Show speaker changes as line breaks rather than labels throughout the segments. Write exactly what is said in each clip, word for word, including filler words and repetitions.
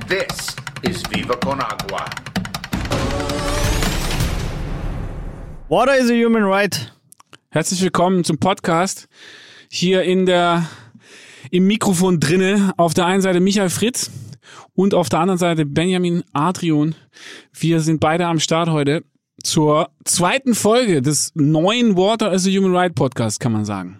This is Viva Con Agua.
Water is a human right.
Herzlich willkommen zum Podcast. Hier in der, im Mikrofon drinne, auf der einen Seite Michael Fritz und auf der anderen Seite Benjamin Adrian. Wir sind beide am Start heute zur zweiten Folge des neuen Water is a Human Right Podcast, kann man sagen.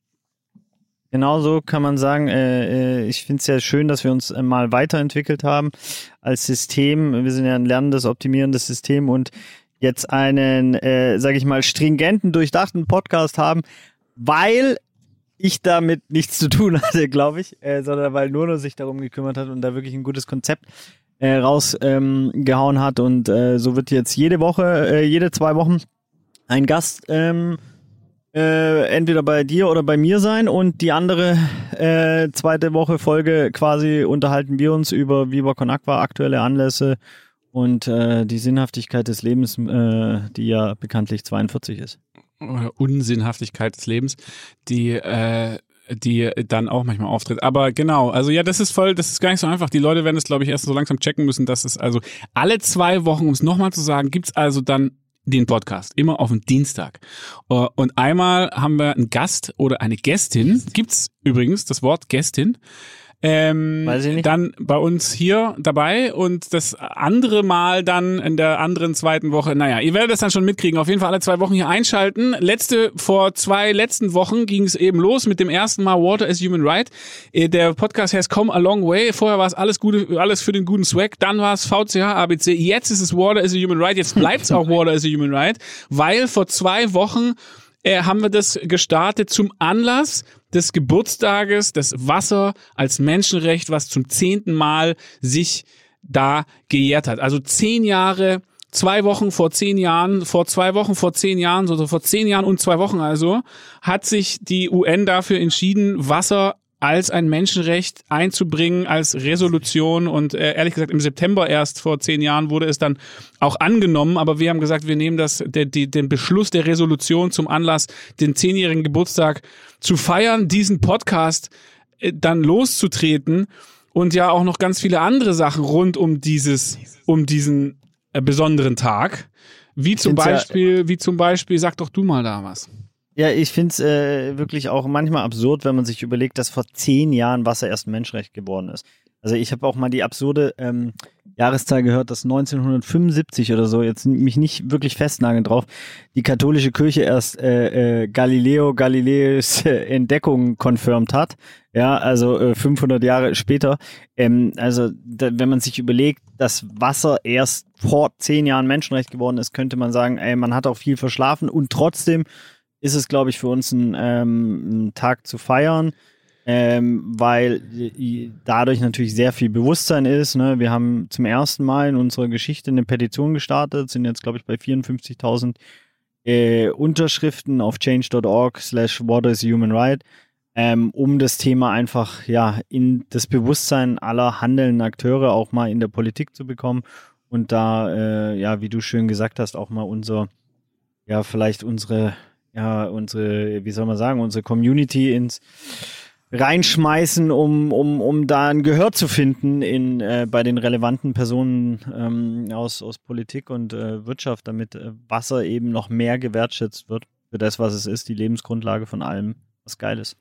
Genau so kann man sagen. Äh, ich finde es sehr schön, dass wir uns äh, mal weiterentwickelt haben als System. Wir sind ja ein lernendes, optimierendes System und jetzt einen, äh, sage ich mal, stringenten, durchdachten Podcast haben, weil ich damit nichts zu tun hatte, glaube ich, äh, sondern weil Nuno sich darum gekümmert hat und da wirklich ein gutes Konzept äh, rausgehauen ähm, hat und äh, so wird jetzt jede Woche, äh, jede zwei Wochen ein Gast ähm, Äh, entweder bei dir oder bei mir sein und die andere äh, zweite Woche Folge quasi unterhalten wir uns über Viva Con Agua, aktuelle Anlässe und äh, die Sinnhaftigkeit des Lebens, äh, die ja bekanntlich zweiundvierzig ist.
Oder Unsinnhaftigkeit des Lebens, die äh, die dann auch manchmal auftritt. Aber genau, also ja, das ist voll, das ist gar nicht so einfach. Die Leute werden es, glaube ich, erst so langsam checken müssen, dass es also alle zwei Wochen, um es nochmal zu sagen, gibt's also dann den Podcast, immer auf dem Dienstag. Und einmal haben wir einen Gast oder eine Gästin, gibt's übrigens das Wort Gästin, ähm,
Weiß ich nicht.
Dann bei uns hier dabei und das andere Mal dann in der anderen zweiten Woche, naja, ihr werdet das dann schon mitkriegen, auf jeden Fall alle zwei Wochen hier einschalten. Letzte, vor zwei letzten Wochen ging es eben los mit dem ersten Mal Water is Human Right. Der Podcast has come a long way, vorher war es alles gute, alles für den guten Swag, dann war es V C H A B C, jetzt ist es Water is a Human Right, jetzt bleibt es auch Water is a Human Right, weil vor zwei Wochen äh, haben wir das gestartet zum Anlass des Geburtstages, des Wasser als Menschenrecht, was zum zehnten Mal sich da gejährt hat. Also zehn Jahre, zwei Wochen vor zehn Jahren, vor zwei Wochen vor zehn Jahren, so vor zehn Jahren und zwei Wochen also, hat sich die U N dafür entschieden, Wasser als ein Menschenrecht einzubringen, als Resolution und äh, ehrlich gesagt im September erst vor zehn Jahren wurde es dann auch angenommen, aber wir haben gesagt, wir nehmen das, der, die, den Beschluss der Resolution zum Anlass, den zehnjährigen Geburtstag zu feiern, diesen Podcast äh, dann loszutreten und ja auch noch ganz viele andere Sachen rund um dieses, um diesen äh, besonderen Tag, wie zum Beispiel, ja, wie zum Beispiel, sag doch du mal da was.
Ja, ich finde es äh, wirklich auch manchmal absurd, wenn man sich überlegt, dass vor zehn Jahren Wasser erst ein Menschenrecht geworden ist. Also ich habe auch mal die absurde ähm, Jahreszahl gehört, dass neunzehnhundertfünfundsiebzig oder so, jetzt mich nicht wirklich festnageln drauf, die katholische Kirche erst äh, äh, Galileo Galileis äh, Entdeckung confirmed hat. Ja, also äh, fünfhundert Jahre später. Ähm, also da, wenn man sich überlegt, dass Wasser erst vor zehn Jahren Menschenrecht geworden ist, könnte man sagen, ey, man hat auch viel verschlafen und trotzdem ist es, glaube ich, für uns ein, ähm, ein Tag zu feiern, ähm, weil dadurch natürlich sehr viel Bewusstsein ist. Ne? Wir haben zum ersten Mal in unserer Geschichte eine Petition gestartet, sind jetzt, glaube ich, bei vierundfünfzigtausend äh, Unterschriften auf change dot org slash water is a human right, ähm, um das Thema einfach ja in das Bewusstsein aller handelnden Akteure auch mal in der Politik zu bekommen und da, äh, ja, wie du schön gesagt hast, auch mal unser, ja, vielleicht unsere ja, unsere, wie soll man sagen, unsere Community ins reinschmeißen, um, um, um da ein Gehör zu finden in, äh, bei den relevanten Personen ähm, aus, aus Politik und äh, Wirtschaft, damit äh, Wasser eben noch mehr gewertschätzt wird für das, was es ist, die Lebensgrundlage von allem, was geil ist.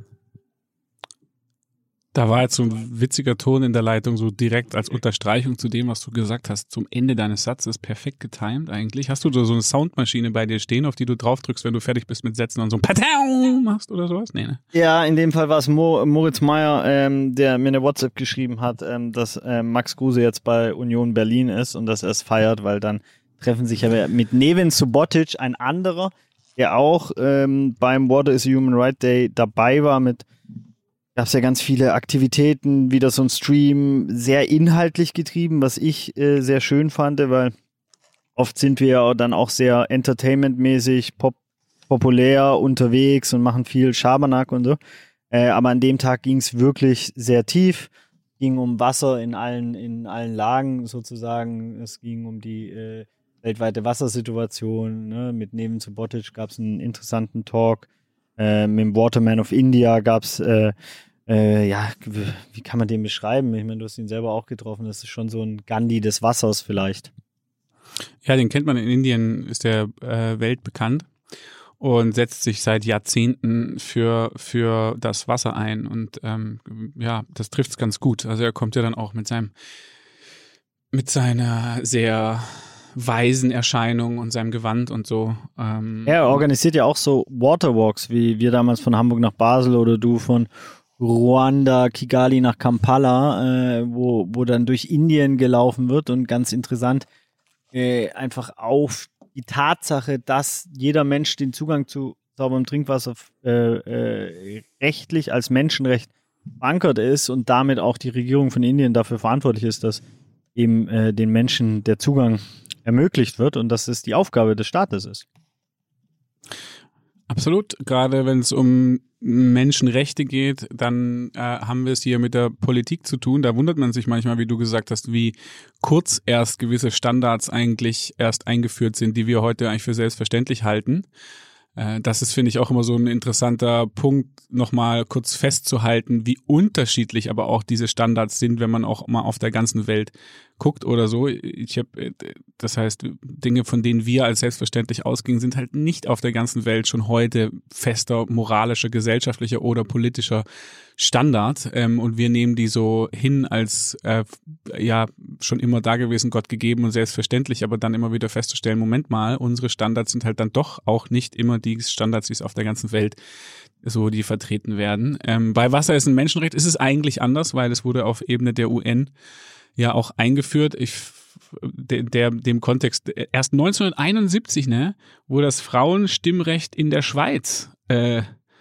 Da war jetzt so ein witziger Ton in der Leitung, so direkt als Unterstreichung zu dem, was du gesagt hast, zum Ende deines Satzes, perfekt getimed eigentlich. Hast du da so eine Soundmaschine bei dir stehen, auf die du drauf drückst, wenn du fertig bist mit Sätzen und so ein Patau machst oder sowas? Nee, ne?
Ja, in dem Fall war es Mo- Moritz Meyer, ähm, der mir eine WhatsApp geschrieben hat, ähm, dass ähm, Max Kruse jetzt bei Union Berlin ist und dass er es feiert, weil dann treffen sich ja mit Neven Subotic, ein anderer, der auch ähm, beim Water is a Human Right Day dabei war mit gab es ja ganz viele Aktivitäten, wieder so ein Stream, sehr inhaltlich getrieben, was ich äh, sehr schön fand, weil oft sind wir ja dann auch sehr entertainmentmäßig, pop populär unterwegs und machen viel Schabernack und so. Äh, aber an dem Tag ging es wirklich sehr tief, ging um Wasser in allen, in allen Lagen sozusagen. Es ging um die äh, weltweite Wassersituation. Ne? Mit Neven Subotic gab es einen interessanten Talk. Äh, mit dem Waterman of India gab es äh, äh, ja, wie kann man den beschreiben? Ich meine, du hast ihn selber auch getroffen. Das ist schon so ein Gandhi des Wassers vielleicht.
Ja, den kennt man in Indien, ist der äh, weltbekannt und setzt sich seit Jahrzehnten für für das Wasser ein. Und ähm, ja, das trifft es ganz gut. Also er kommt ja dann auch mit seinem mit seiner sehr weisen Erscheinung und seinem Gewand und so. Ähm,
er organisiert ja auch so Waterwalks, wie wir damals von Hamburg nach Basel oder du von Ruanda, Kigali nach Kampala, äh, wo, wo dann durch Indien gelaufen wird und ganz interessant äh, einfach auf die Tatsache, dass jeder Mensch den Zugang zu sauberem Trinkwasser äh, äh, rechtlich als Menschenrecht verankert ist und damit auch die Regierung von Indien dafür verantwortlich ist, dass eben äh, den Menschen der Zugang ermöglicht wird und dass es die Aufgabe des Staates ist.
Absolut. Gerade wenn es um Menschenrechte geht, dann äh, haben wir es hier mit der Politik zu tun. Da wundert man sich manchmal, wie du gesagt hast, wie kurz erst gewisse Standards eigentlich erst eingeführt sind, die wir heute eigentlich für selbstverständlich halten. Äh, das ist, finde ich, auch immer so ein interessanter Punkt, nochmal kurz festzuhalten, wie unterschiedlich aber auch diese Standards sind, wenn man auch mal auf der ganzen Welt guckt oder so. Ich habe, das heißt, Dinge, von denen wir als selbstverständlich ausgingen, sind halt nicht auf der ganzen Welt schon heute fester moralischer, gesellschaftlicher oder politischer Standard. Ähm, und wir nehmen die so hin als äh, ja schon immer da gewesen, Gott gegeben und selbstverständlich, aber dann immer wieder festzustellen, Moment mal, unsere Standards sind halt dann doch auch nicht immer die Standards, wie es auf der ganzen Welt so die vertreten werden. Ähm, bei Wasser ist ein Menschenrecht, ist es eigentlich anders, weil es wurde auf Ebene der U N ja auch eingeführt. Ich, der, der, dem Kontext, erst neunzehnhunderteinundsiebzig, ne, wurde das Frauenstimmrecht in der Schweiz äh,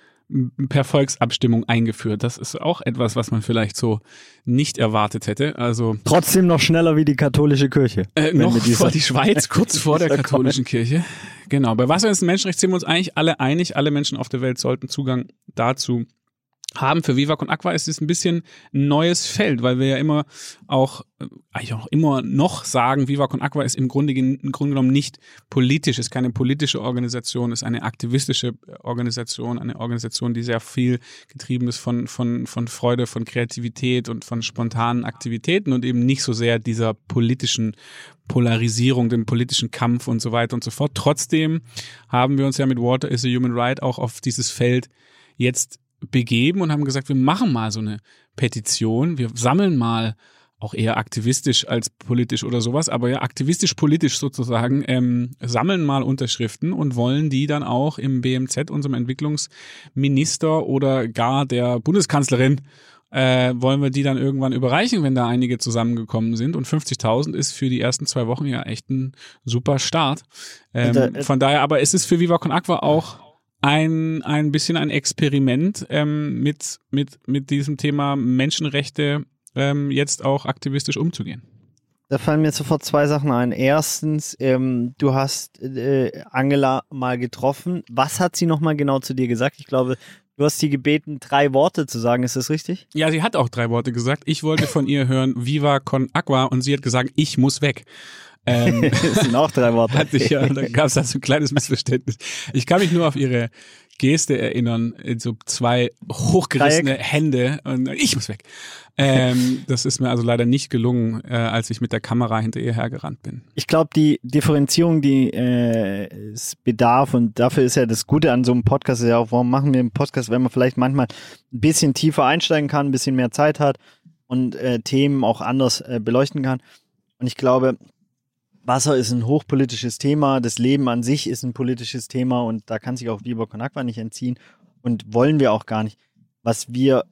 per Volksabstimmung eingeführt. Das ist auch etwas, was man vielleicht so nicht erwartet hätte. Also
trotzdem noch schneller wie die katholische Kirche.
Äh, noch vor die Schweiz, kurz vor der katholischen Kirche. Genau. Bei Wasser ist ein Menschenrecht, sind wir uns eigentlich alle einig. Alle Menschen auf der Welt sollten Zugang dazu haben. Für Viva Con Aqua ist es ein bisschen ein neues Feld, weil wir ja immer auch, eigentlich auch immer noch sagen, Viva Con Aqua ist im Grunde, im Grunde genommen nicht politisch, ist keine politische Organisation, ist eine aktivistische Organisation, eine Organisation, die sehr viel getrieben ist von, von, von Freude, von Kreativität und von spontanen Aktivitäten und eben nicht so sehr dieser politischen Polarisierung, dem politischen Kampf und so weiter und so fort. Trotzdem haben wir uns ja mit Water is a Human Right auch auf dieses Feld jetzt begeben und haben gesagt, wir machen mal so eine Petition, wir sammeln mal, auch eher aktivistisch als politisch oder sowas, aber ja aktivistisch-politisch sozusagen, ähm, sammeln mal Unterschriften und wollen die dann auch im B M Z, unserem Entwicklungsminister oder gar der Bundeskanzlerin, äh, wollen wir die dann irgendwann überreichen, wenn da einige zusammengekommen sind. Und fünfzigtausend ist für die ersten zwei Wochen ja echt ein super Start. Ähm, von daher, aber es ist für Viva Con Aqua auch ein ein bisschen ein Experiment ähm, mit mit mit diesem Thema Menschenrechte ähm, jetzt auch aktivistisch umzugehen.
Da fallen mir sofort zwei Sachen ein. Erstens, ähm, du hast äh, Angela mal getroffen. Was hat sie nochmal genau zu dir gesagt? Ich glaube, du hast sie gebeten, drei Worte zu sagen. Ist das richtig?
Ja, sie hat auch drei Worte gesagt. Ich wollte von ihr hören, Viva Con Aqua, und sie hat gesagt, ich muss weg. Ähm,
das sind auch drei Worte.
Hatte ich ja, da gab es da so ein kleines Missverständnis. Ich kann mich nur auf ihre Geste erinnern, so zwei hochgerissene Dreieck. Hände und ich muss weg. Ähm, das ist mir also leider nicht gelungen, äh, als ich mit der Kamera hinter ihr hergerannt bin.
Ich glaube, die Differenzierung, die äh, es bedarf, und dafür ist ja das Gute an so einem Podcast, ist ja auch, warum machen wir einen Podcast, wenn man vielleicht manchmal ein bisschen tiefer einsteigen kann, ein bisschen mehr Zeit hat und äh, Themen auch anders äh, beleuchten kann. Und ich glaube, Wasser ist ein hochpolitisches Thema, das Leben an sich ist ein politisches Thema und da kann sich auch Viva Con Aqua nicht entziehen und wollen wir auch gar nicht. Was wir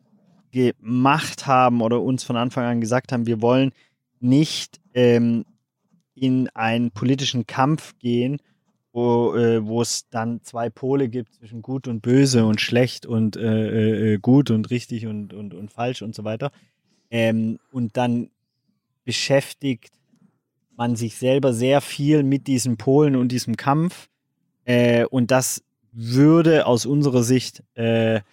gemacht haben oder uns von Anfang an gesagt haben, wir wollen nicht ähm, in einen politischen Kampf gehen, wo, äh, wo es dann zwei Pole gibt zwischen gut und böse und schlecht und äh, äh, gut und richtig und, und, und falsch und so weiter. Ähm, und dann beschäftigt man sich selber sehr viel mit diesen Polen und diesem Kampf. Äh, und das würde aus unserer Sicht äh,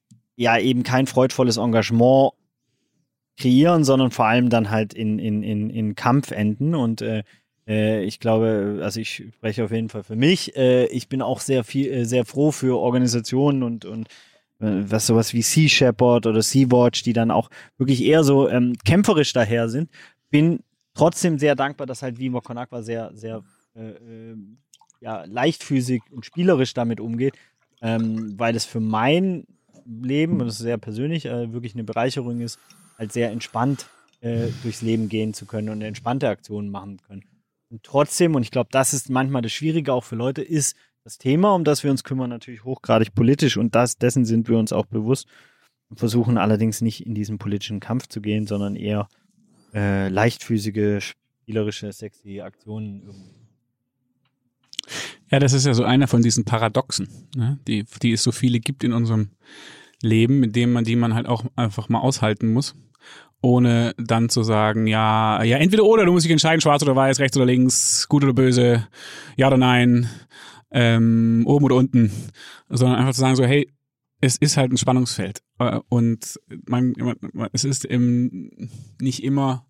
ja eben kein freudvolles Engagement kreieren, sondern vor allem dann halt in, in, in, in Kampf enden. Und äh, äh, ich glaube, also ich spreche auf jeden Fall für mich. Äh, ich bin auch sehr viel, äh, sehr froh für Organisationen und, und was sowas wie Sea Shepherd oder Sea Watch, die dann auch wirklich eher so ähm, kämpferisch daher sind. Bin trotzdem sehr dankbar, dass halt Viva Con Agua sehr, sehr äh, äh, ja, leichtfüßig und spielerisch damit umgeht, ähm, weil es für mein Leben, und das ist sehr persönlich, äh, wirklich eine Bereicherung ist, halt sehr entspannt äh, durchs Leben gehen zu können und entspannte Aktionen machen können. Und trotzdem, und ich glaube, das ist manchmal das Schwierige auch für Leute, ist das Thema, um das wir uns kümmern, natürlich hochgradig politisch, und das, dessen sind wir uns auch bewusst und versuchen allerdings nicht in diesen politischen Kampf zu gehen, sondern eher äh, leichtfüßige, spielerische, sexy Aktionen irgendwie.
Ja, das ist ja so einer von diesen Paradoxen, ne? die, die es so viele gibt in unserem Leben, mit dem man, die man halt auch einfach mal aushalten muss, ohne dann zu sagen, ja, ja, entweder oder, du musst dich entscheiden, schwarz oder weiß, rechts oder links, gut oder böse, ja oder nein, ähm, oben oder unten, sondern einfach zu sagen so, hey, es ist halt ein Spannungsfeld und man, man, es ist eben nicht immer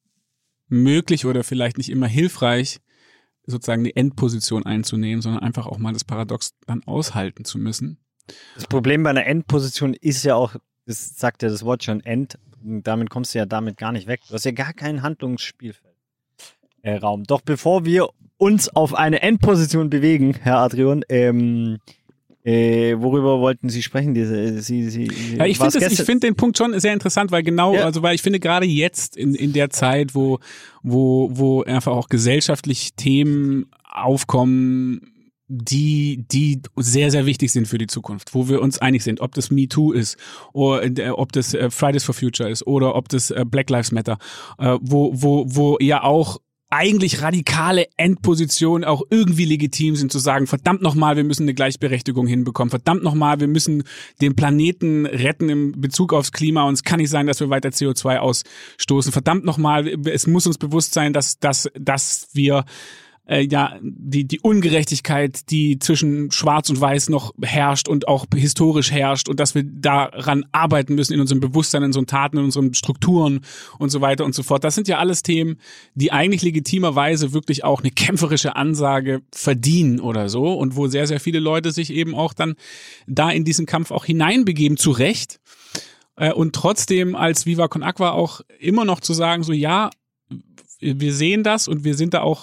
möglich oder vielleicht nicht immer hilfreich, sozusagen die Endposition einzunehmen, sondern einfach auch mal das Paradox dann aushalten zu müssen.
Das Problem bei einer Endposition ist ja auch, das sagt ja das Wort schon, End, damit kommst du ja damit gar nicht weg. Du hast ja gar keinen Handlungsspielfeld. Äh, Raum. Doch bevor wir uns auf eine Endposition bewegen, Herr Adrian, ähm, äh, worüber wollten Sie sprechen? Diese, Sie, Sie,
ja, ich finde ich finde den Punkt schon sehr interessant, weil genau, ja. also weil ich finde gerade jetzt in in der Zeit, wo wo wo einfach auch gesellschaftlich Themen aufkommen, die die sehr sehr wichtig sind für die Zukunft, wo wir uns einig sind, ob das MeToo ist oder ob das Fridays for Future ist oder ob das Black Lives Matter, wo wo wo ja auch eigentlich radikale Endpositionen auch irgendwie legitim sind, zu sagen, verdammt nochmal, wir müssen eine Gleichberechtigung hinbekommen, verdammt nochmal, wir müssen den Planeten retten im Bezug aufs Klima, und es kann nicht sein, dass wir weiter C O zwei ausstoßen, verdammt nochmal, es muss uns bewusst sein, dass, dass, dass wir äh, ja die die Ungerechtigkeit, die zwischen Schwarz und Weiß noch herrscht und auch historisch herrscht, und dass wir daran arbeiten müssen in unserem Bewusstsein, in unseren Taten, in unseren Strukturen und so weiter und so fort. Das sind ja alles Themen, die eigentlich legitimerweise wirklich auch eine kämpferische Ansage verdienen oder so, und wo sehr, sehr viele Leute sich eben auch dann da in diesen Kampf auch hineinbegeben, zu Recht. Und trotzdem als Viva Con Agua auch immer noch zu sagen, so ja, wir sehen das und wir sind da auch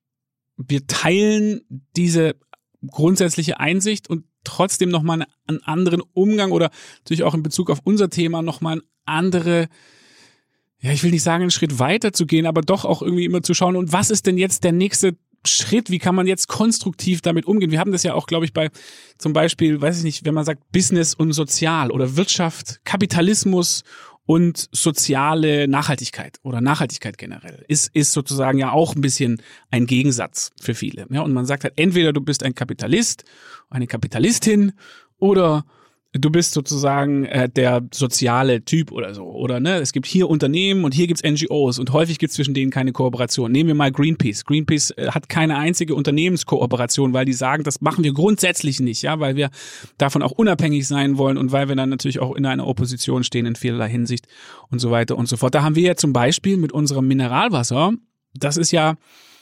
wir teilen diese grundsätzliche Einsicht und trotzdem nochmal einen anderen Umgang oder natürlich auch in Bezug auf unser Thema nochmal eine andere, ja, ich will nicht sagen, einen Schritt weiter zu gehen, aber doch auch irgendwie immer zu schauen, und was ist denn jetzt der nächste Schritt? Wie kann man jetzt konstruktiv damit umgehen? Wir haben das ja auch, glaube ich, bei zum Beispiel, weiß ich nicht, wenn man sagt Business und Sozial oder Wirtschaft, Kapitalismus und soziale Nachhaltigkeit oder Nachhaltigkeit generell ist, ist sozusagen ja auch ein bisschen ein Gegensatz für viele. Ja, und man sagt halt, entweder du bist ein Kapitalist, eine Kapitalistin, oder du bist sozusagen äh, der soziale Typ oder so. Oder ne, es gibt hier Unternehmen und hier gibt's N G Os und häufig gibt's zwischen denen keine Kooperation. Nehmen wir mal Greenpeace. Greenpeace äh, hat keine einzige Unternehmenskooperation, weil die sagen, das machen wir grundsätzlich nicht, ja, weil wir davon auch unabhängig sein wollen und weil wir dann natürlich auch in einer Opposition stehen in vielerlei Hinsicht und so weiter und so fort. Da haben wir ja zum Beispiel mit unserem Mineralwasser, das ist ja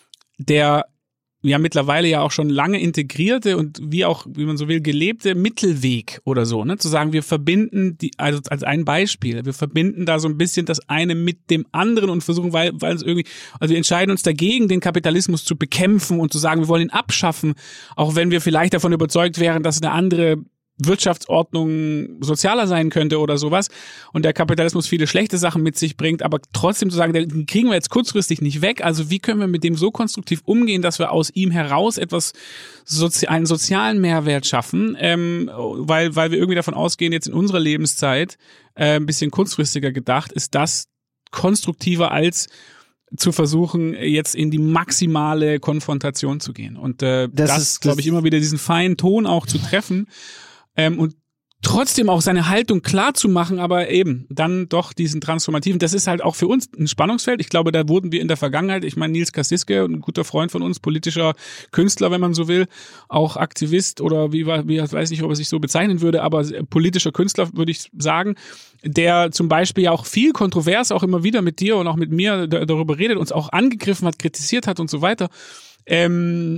der ja mittlerweile ja auch schon lange integrierte und wie auch, wie man so will, gelebte Mittelweg oder so, ne, zu sagen, wir verbinden die, also als ein Beispiel, wir verbinden da so ein bisschen das eine mit dem anderen und versuchen, weil, weil es irgendwie, also wir entscheiden uns dagegen, den Kapitalismus zu bekämpfen und zu sagen, wir wollen ihn abschaffen, auch wenn wir vielleicht davon überzeugt wären, dass eine andere Wirtschaftsordnung sozialer sein könnte oder sowas und der Kapitalismus viele schlechte Sachen mit sich bringt, aber trotzdem zu sagen, den kriegen wir jetzt kurzfristig nicht weg, also wie können wir mit dem so konstruktiv umgehen, dass wir aus ihm heraus etwas, sozi- einen sozialen Mehrwert schaffen, ähm, weil, weil wir irgendwie davon ausgehen, jetzt in unserer Lebenszeit, äh, ein bisschen kurzfristiger gedacht, ist das konstruktiver als zu versuchen, jetzt in die maximale Konfrontation zu gehen. Und äh, das, das ist, glaube ich, immer wieder diesen feinen Ton auch zu treffen, Ähm, und trotzdem auch seine Haltung klar zu machen, aber eben dann doch diesen transformativen, das ist halt auch für uns ein Spannungsfeld. Ich glaube, da wurden wir in der Vergangenheit, ich meine Nils Kassiske, ein guter Freund von uns, politischer Künstler, wenn man so will, auch Aktivist oder wie, wie weiß nicht, ob er sich so bezeichnen würde, aber politischer Künstler würde ich sagen, der zum Beispiel ja auch viel kontrovers auch immer wieder mit dir und auch mit mir darüber redet, uns auch angegriffen hat, kritisiert hat und so weiter. Ähm,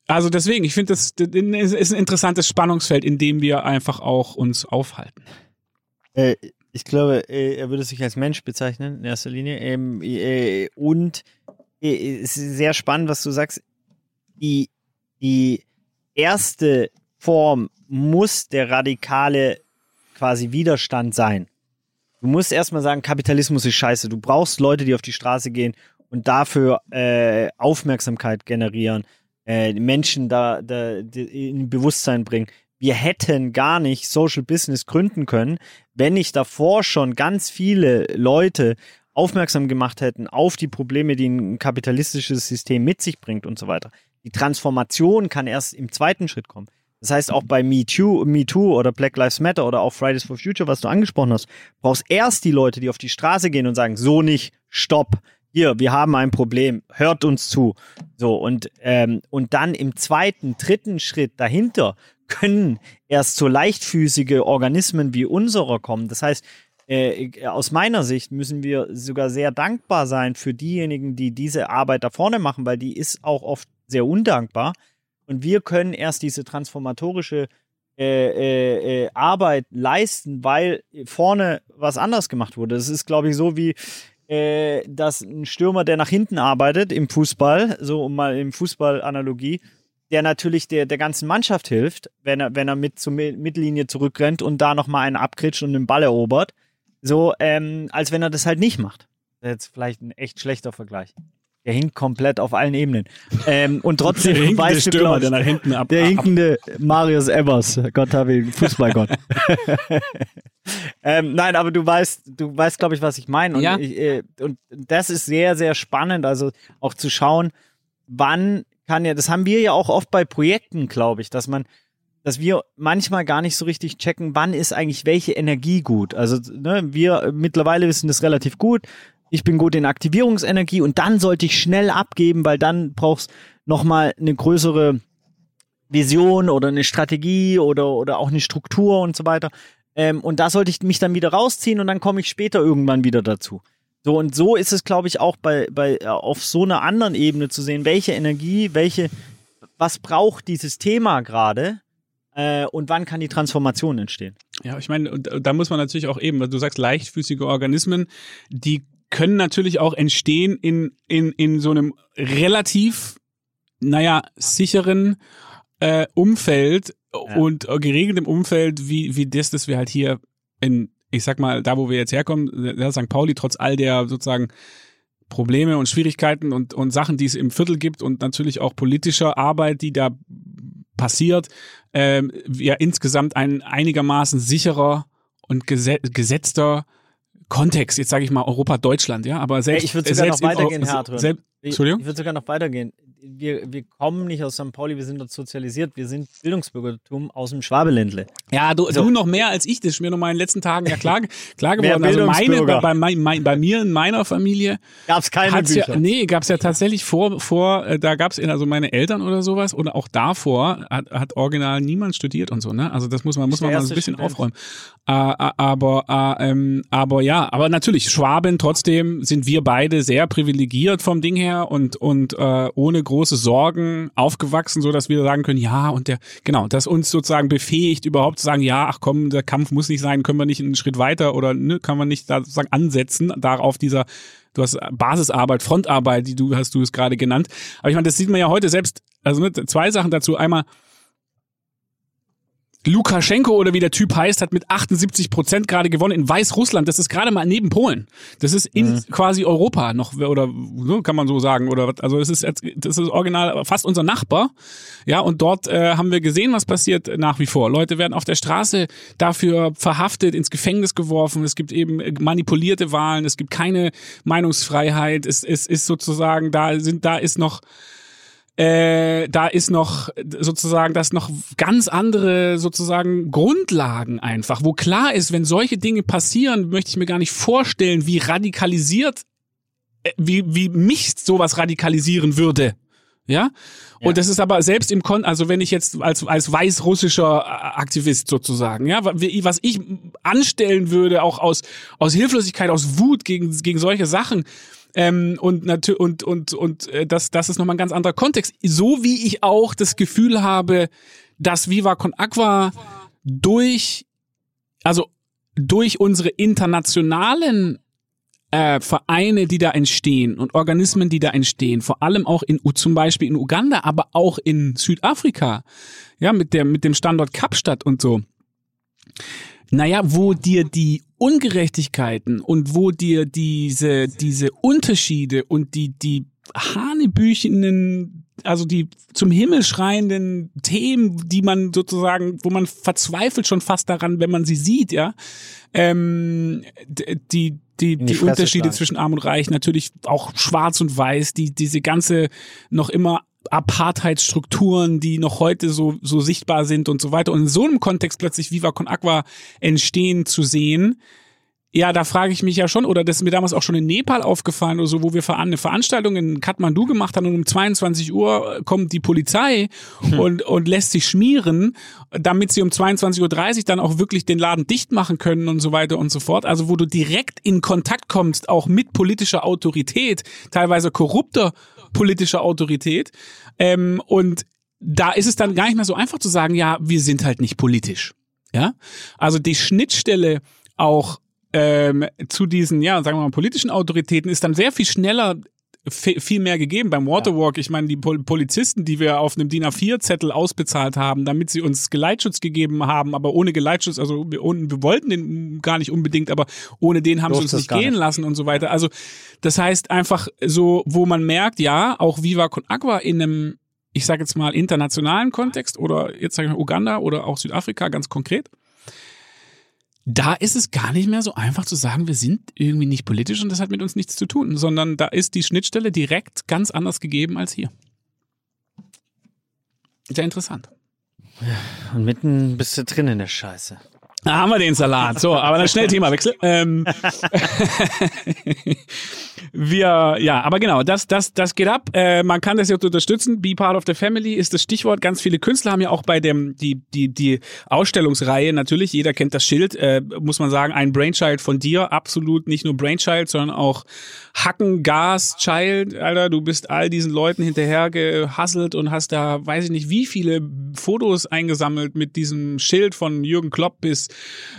Also deswegen, ich finde, das, das ist ein interessantes Spannungsfeld, in dem wir einfach auch uns aufhalten.
Äh, ich glaube, äh, er würde sich als Mensch bezeichnen, in erster Linie. Ähm, äh, und äh, es ist sehr spannend, was du sagst. Die, die erste Form muss der radikale quasi Widerstand sein. Du musst erstmal sagen, Kapitalismus ist scheiße. Du brauchst Leute, die auf die Straße gehen und dafür äh, Aufmerksamkeit generieren, äh, Menschen da, da in Bewusstsein bringen. Wir hätten gar nicht Social Business gründen können, wenn nicht davor schon ganz viele Leute aufmerksam gemacht hätten auf die Probleme, die ein kapitalistisches System mit sich bringt und so weiter. Die Transformation kann erst im zweiten Schritt kommen. Das heißt, auch bei Me Too, Me Too oder Black Lives Matter oder auch Fridays for Future, was du angesprochen hast, brauchst erst die Leute, die auf die Straße gehen und sagen, so nicht, stopp, hier, wir haben ein Problem, hört uns zu. So, und, ähm, und dann im zweiten, dritten Schritt dahinter können erst so leichtfüßige Organismen wie unserer kommen. Das heißt, äh, aus meiner Sicht müssen wir sogar sehr dankbar sein für diejenigen, die diese Arbeit da vorne machen, weil die ist auch oft sehr undankbar. Und wir können erst diese transformatorische äh, äh, äh, Arbeit leisten, weil vorne was anders gemacht wurde. Das ist, glaube ich, so wie äh, dass ein Stürmer, der nach hinten arbeitet im Fußball, so um mal im Fußball-Analogie, der natürlich der, der ganzen Mannschaft hilft, wenn er, wenn er mit zur Mittellinie zurückrennt und da nochmal einen abkritscht und den Ball erobert, so ähm, als wenn er das halt nicht macht. Das ist jetzt vielleicht ein echt schlechter Vergleich. Der hinkt komplett auf allen Ebenen. Ähm, und trotzdem
der
weißt du,
Stürmer,
glaub,
der nach hinten ab,
der
ab,
hinkende Marius Evers, Gott habe ihn, Fußballgott. ähm, nein, aber du weißt, du weißt, glaube ich, was ich meine. Und,
ja.
ich, äh, und das ist sehr, sehr spannend, also auch zu schauen, wann kann ja, das haben wir ja auch oft bei Projekten, glaube ich, dass man, dass wir manchmal gar nicht so richtig checken, wann ist eigentlich welche Energie gut. Also ne, wir mittlerweile wissen das relativ gut. Ich bin gut in Aktivierungsenergie und dann sollte ich schnell abgeben, weil dann brauchst nochmal eine größere Vision oder eine Strategie oder, oder auch eine Struktur und so weiter. Ähm, und da sollte ich mich dann wieder rausziehen und dann komme ich später irgendwann wieder dazu. So, und so ist es, glaube ich, auch bei, bei auf so einer anderen Ebene zu sehen, welche Energie, welche, was braucht dieses Thema gerade äh, und wann kann die Transformation entstehen.
Ja, ich meine, da muss man natürlich auch eben, du sagst leichtfüßige Organismen, die können natürlich auch entstehen in, in, in so einem relativ, naja, sicheren äh, Umfeld ja. und äh, geregeltem Umfeld, wie, wie das, das wir halt hier in, ich sag mal, da wo wir jetzt herkommen, der Sankt Pauli, trotz all der sozusagen Probleme und Schwierigkeiten und, und Sachen, die es im Viertel gibt und natürlich auch politischer Arbeit, die da passiert, ähm, ja insgesamt ein einigermaßen sicherer und geset- gesetzter Kontext, jetzt sage ich mal Europa, Deutschland, ja, aber selbst...
Hey, ich würde sogar
selbst
noch weitergehen, Herr Adrian.
Selbst, Entschuldigung?
Ich würde sogar noch weitergehen. Wir, wir kommen nicht aus Sankt Pauli, wir sind dort sozialisiert, wir sind Bildungsbürgertum aus dem Schwabeländle.
Ja, du,
so.
du noch mehr als ich, das ist mir noch mal in den letzten Tagen ja klar, klar geworden. Also meine, bei, bei, mein, bei mir in meiner Familie
gab's keine Bücher.
Ja, nee, gab's ja tatsächlich vor, vor da gab's also meine Eltern oder sowas oder auch davor hat, hat original niemand studiert und so, ne? Also das muss man muss man mal ein bisschen Student. aufräumen. Äh, aber äh, ähm, aber ja, aber natürlich Schwaben, trotzdem sind wir beide sehr privilegiert vom Ding her und und äh, ohne große Sorgen aufgewachsen, so dass wir sagen können, ja, und der, genau, das uns sozusagen befähigt, überhaupt zu sagen, ja, ach komm, der Kampf muss nicht sein, können wir nicht einen Schritt weiter oder ne, kann man nicht da sozusagen ansetzen, darauf dieser, du hast Basisarbeit, Frontarbeit, die du hast du es gerade genannt. Aber ich meine, das sieht man ja heute selbst, also ne, zwei Sachen dazu. Einmal, Lukaschenko oder wie der Typ heißt, hat mit achtundsiebzig Prozent gerade gewonnen in Weißrussland. Das ist gerade mal neben Polen. Das ist in mhm. quasi Europa noch, oder so kann man so sagen. Oder also es ist das ist original fast unser Nachbar. Ja, und dort äh, haben wir gesehen, was passiert nach wie vor. Leute werden auf der Straße dafür verhaftet, ins Gefängnis geworfen. Es gibt eben manipulierte Wahlen. Es gibt keine Meinungsfreiheit. Es, es ist sozusagen, da sind, da ist noch Äh, da ist noch sozusagen, das noch ganz andere sozusagen Grundlagen einfach, wo klar ist, wenn solche Dinge passieren, möchte ich mir gar nicht vorstellen, wie radikalisiert, äh, wie wie mich sowas radikalisieren würde. Ja? ja. Und das ist aber selbst im Kon, also wenn ich jetzt als als weißrussischer Aktivist sozusagen, ja, was ich anstellen würde, auch aus aus Hilflosigkeit, aus Wut gegen gegen solche Sachen, Ähm, und natürlich und und und äh, das das ist nochmal ein ganz anderer Kontext. So wie ich auch das Gefühl habe, dass Viva Con Agua durch also durch unsere internationalen äh, Vereine, die da entstehen und Organismen, die da entstehen, vor allem auch in zum Beispiel in Uganda, aber auch in Südafrika, ja, mit der mit dem Standort Kapstadt und so. Naja, wo dir die Ungerechtigkeiten und wo dir diese diese Unterschiede und die die hanebüchenen, also die zum Himmel schreienden Themen, die man sozusagen, wo man verzweifelt schon fast daran, wenn man sie sieht, ja, ähm, die die die, die Unterschiede schlagen. Zwischen Arm und Reich, natürlich auch Schwarz und Weiß, die diese ganze noch immer Apartheidsstrukturen, die noch heute so so sichtbar sind und so weiter. Und in so einem Kontext plötzlich Viva Con Agua entstehen zu sehen, ja, da frage ich mich ja schon, oder das ist mir damals auch schon in Nepal aufgefallen oder so, wo wir eine Veranstaltung in Kathmandu gemacht haben und um zweiundzwanzig Uhr kommt die Polizei hm. und und lässt sich schmieren, damit sie um zweiundzwanzig Uhr dreißig dann auch wirklich den Laden dicht machen können und so weiter und so fort. Also wo du direkt in Kontakt kommst, auch mit politischer Autorität, teilweise korrupter politischer Autorität. Ähm, und da ist es dann gar nicht mehr so einfach zu sagen, ja, wir sind halt nicht politisch. Ja, also die Schnittstelle auch ähm, zu diesen, ja, sagen wir mal, politischen Autoritäten ist dann sehr viel schneller f- viel mehr gegeben. Beim Waterwalk, ich meine, die Pol- Polizisten, die wir auf einem D I N A vier Zettel ausbezahlt haben, damit sie uns Geleitschutz gegeben haben, aber ohne Geleitschutz, also wir, wir wollten den gar nicht unbedingt, aber ohne den haben sie uns nicht gehen lassen und so weiter. Also das heißt einfach so, wo man merkt, ja, auch Viva Con Agua in einem, ich sage jetzt mal, internationalen Kontext oder jetzt sage ich mal Uganda oder auch Südafrika ganz konkret, da ist es gar nicht mehr so einfach zu sagen, wir sind irgendwie nicht politisch und das hat mit uns nichts zu tun, sondern da ist die Schnittstelle direkt ganz anders gegeben als hier. Sehr interessant.
Ja, und mitten bist du drin in der Scheiße.
Da haben wir den Salat. So, aber dann schnell Themawechsel. Ähm, wir, ja, aber genau, das, das, das geht ab. Äh, man kann das jetzt unterstützen. Be part of the family ist das Stichwort. Ganz viele Künstler haben ja auch bei dem, die, die, die Ausstellungsreihe natürlich, jeder kennt das Schild, äh, muss man sagen, ein Brainchild von dir. Absolut nicht nur Brainchild, sondern auch Hacken, Gas, Child. Alter, du bist all diesen Leuten hinterher gehasselt und hast da, weiß ich nicht, wie viele Fotos eingesammelt mit diesem Schild von Jürgen Klopp bis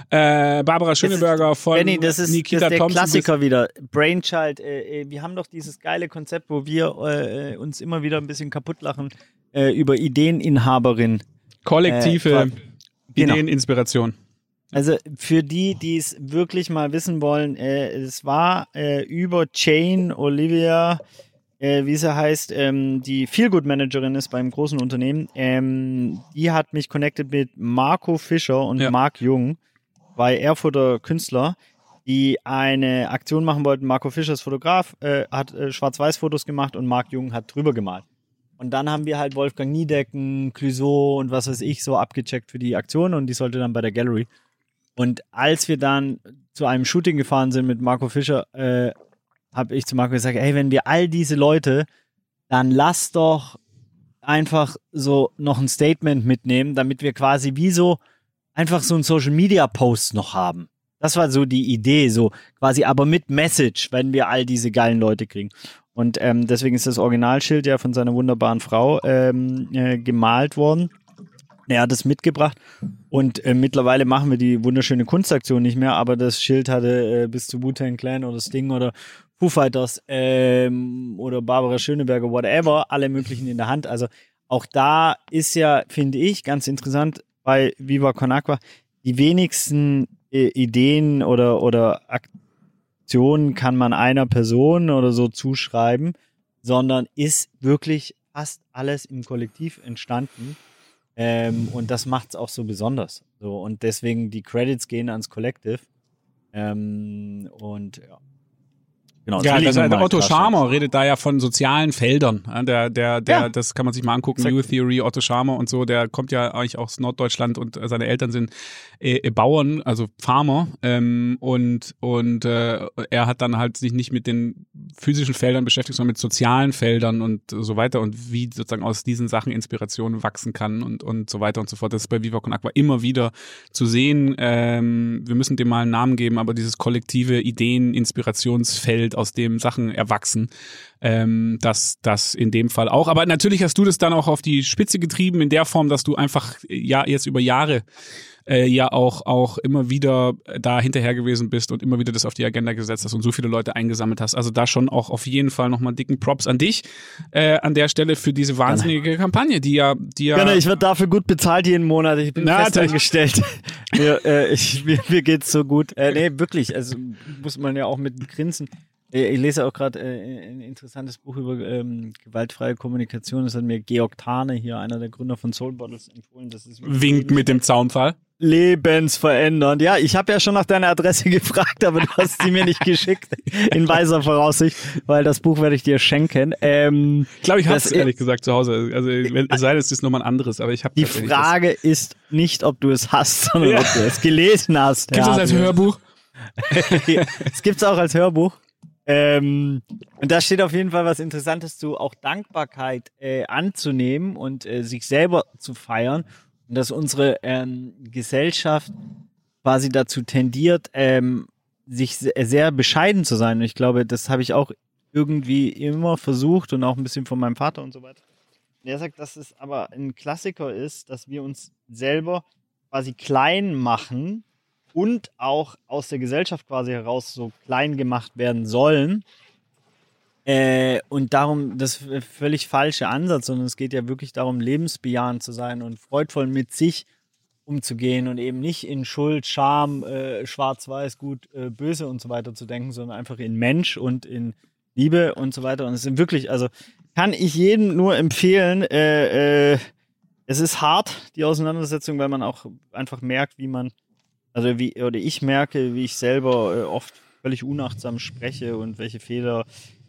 äh, Barbara Schöneberger von
Benny, das ist,
Nikita
das ist der
Thompson.
Klassiker wieder. Brainchild. Äh, wir haben doch dieses geile Konzept, wo wir äh, uns immer wieder ein bisschen kaputt lachen äh, über Ideeninhaberin.
Kollektive
äh, genau.
Ideeninspiration.
Also für die, die es wirklich mal wissen wollen, äh, es war äh, über Jane Olivia, äh, wie sie heißt, ähm, die Feelgood-Managerin ist beim großen Unternehmen. Ähm, die hat mich connected mit Marco Fischer und ja. Marc Jung, zwei Erfurter Künstler, die eine Aktion machen wollten. Marco Fischer ist Fotograf, äh, hat äh, Schwarz-Weiß-Fotos gemacht und Marc Jung hat drüber gemalt. Und dann haben wir halt Wolfgang Niedecken, Clouseau und was weiß ich so abgecheckt für die Aktion und die sollte dann bei der Gallery. Und als wir dann zu einem Shooting gefahren sind mit Marco Fischer, äh, habe ich zu Marco gesagt, hey, wenn wir all diese Leute, dann lass doch einfach so noch ein Statement mitnehmen, damit wir quasi wie so einfach so einen Social-Media-Post noch haben. Das war so die Idee, so quasi aber mit Message, wenn wir all diese geilen Leute kriegen. Und ähm, deswegen ist das Originalschild ja von seiner wunderbaren Frau ähm, äh, gemalt worden. Er hat es mitgebracht und äh, mittlerweile machen wir die wunderschöne Kunstaktion nicht mehr, aber das Schild hatte äh, bis zu Wu-Tang Clan oder Sting oder Foo Fighters ähm, oder Barbara Schöneberger, whatever, alle möglichen in der Hand. Also auch da ist ja, finde ich, ganz interessant bei Viva Con Agua, die wenigsten äh, Ideen oder, oder Aktionen kann man einer Person oder so zuschreiben, sondern ist wirklich fast alles im Kollektiv entstanden. Ähm, und das macht's auch so besonders. So, und deswegen die Credits gehen ans Collective. Ähm, und ja. Genau,
ja, das der Otto Scharmer redet da ja von sozialen Feldern. Der, der, der, ja. Das kann man sich mal angucken. Exactly. New Theory, Otto Scharmer und so, der kommt ja eigentlich aus Norddeutschland und seine Eltern sind äh, Bauern, also Farmer. Ähm, und und äh, er hat dann halt sich nicht mit den physischen Feldern beschäftigt, sondern mit sozialen Feldern und so weiter und wie sozusagen aus diesen Sachen Inspiration wachsen kann und, und so weiter und so fort. Das ist bei Viva Con Aqua immer wieder zu sehen. Ähm, wir müssen dem mal einen Namen geben, aber dieses kollektive Ideen-Inspirationsfeld, aus dem Sachen erwachsen, ähm, das, das in dem Fall auch. Aber natürlich hast du das dann auch auf die Spitze getrieben in der Form, dass du einfach ja jetzt über Jahre äh, ja auch, auch immer wieder da hinterher gewesen bist und immer wieder das auf die Agenda gesetzt hast und so viele Leute eingesammelt hast. Also da schon auch auf jeden Fall nochmal dicken Props an dich äh, an der Stelle für diese wahnsinnige Gerne. Kampagne, die ja... Die ja
Gerne, ich werde dafür gut bezahlt jeden Monat. Ich bin
Na,
fest angestellt. mir, äh, ich, mir, mir geht's so gut. Äh, nee, wirklich, also muss man ja auch mit dem Grinsen... Ich lese auch gerade äh, ein interessantes Buch über ähm, gewaltfreie Kommunikation. Das hat mir Georg Thane, hier einer der Gründer von Soul Bottles, empfohlen. Das ist
Winkt mit dem Zaunfall.
Lebensverändernd. Ja, ich habe ja schon nach deiner Adresse gefragt, aber du hast sie mir nicht geschickt. In weiser Voraussicht, weil das Buch werde ich dir schenken. Ähm,
ich glaube, ich habe es ehrlich gesagt zu Hause. Also es sei denn, es ist nochmal ein anderes, aber ich habe
Die Frage das. ist nicht, ob du es hast, sondern ja. ob du es gelesen hast.
Gibt es ja, das als Hörbuch?
Es gibt es auch als Hörbuch. Ähm, und da steht auf jeden Fall was Interessantes zu, auch Dankbarkeit äh, anzunehmen und äh, sich selber zu feiern. Und dass unsere ähm, Gesellschaft quasi dazu tendiert, ähm, sich sehr bescheiden zu sein. Und ich glaube, das habe ich auch irgendwie immer versucht und auch ein bisschen von meinem Vater und so weiter. Und er sagt, dass es aber ein Klassiker ist, dass wir uns selber quasi klein machen und auch aus der Gesellschaft quasi heraus so klein gemacht werden sollen. Äh, und darum, das ist ein völlig falsche Ansatz, sondern es geht ja wirklich darum, lebensbejahend zu sein und freudvoll mit sich umzugehen und eben nicht in Schuld, Scham, äh, schwarz-weiß, gut, äh, böse und so weiter zu denken, sondern einfach in Mensch und in Liebe und so weiter. Und es sind wirklich, also kann ich jedem nur empfehlen, äh, äh, es ist hart, die Auseinandersetzung, weil man auch einfach merkt, wie man Also wie, oder ich merke, wie ich selber äh, oft völlig unachtsam spreche und welche Fehler,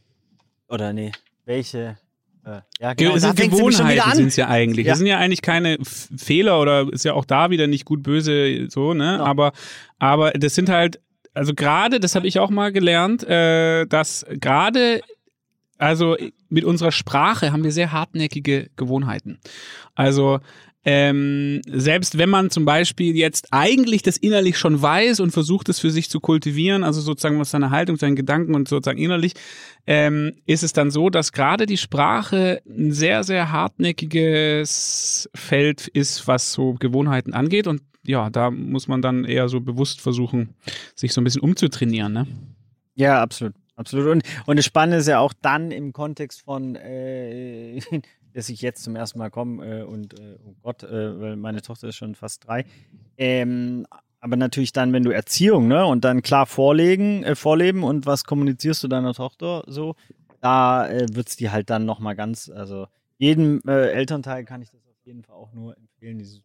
oder nee, welche, äh, ja genau,
Ge-
da
sind Gewohnheiten sind es ja eigentlich. Ja. Das sind ja eigentlich keine F- Fehler oder ist ja auch da wieder nicht gut böse so, ne? Genau. Aber, aber das sind halt, also gerade, das habe ich auch mal gelernt, äh, dass gerade, also mit unserer Sprache haben wir sehr hartnäckige Gewohnheiten. Also Ähm, selbst wenn man zum Beispiel jetzt eigentlich das innerlich schon weiß und versucht es für sich zu kultivieren, also sozusagen mit seiner Haltung, seinen Gedanken und sozusagen innerlich, ähm, ist es dann so, dass gerade die Sprache ein sehr, sehr hartnäckiges Feld ist, was so Gewohnheiten angeht und ja, da muss man dann eher so bewusst versuchen, sich so ein bisschen umzutrainieren, ne?
Ja, absolut. Absolut. Und, und das Spannende ist ja auch dann im Kontext von äh, dass ich jetzt zum ersten Mal komme äh, und äh, oh Gott, äh, weil meine Tochter ist schon fast drei. Ähm, aber natürlich dann, wenn du Erziehung, ne, und dann klar vorlegen, äh, vorleben und was kommunizierst du deiner Tochter so, da äh, wird's die halt dann nochmal ganz, also jedem äh, Elternteil kann ich das auf jeden Fall auch nur empfehlen, dieses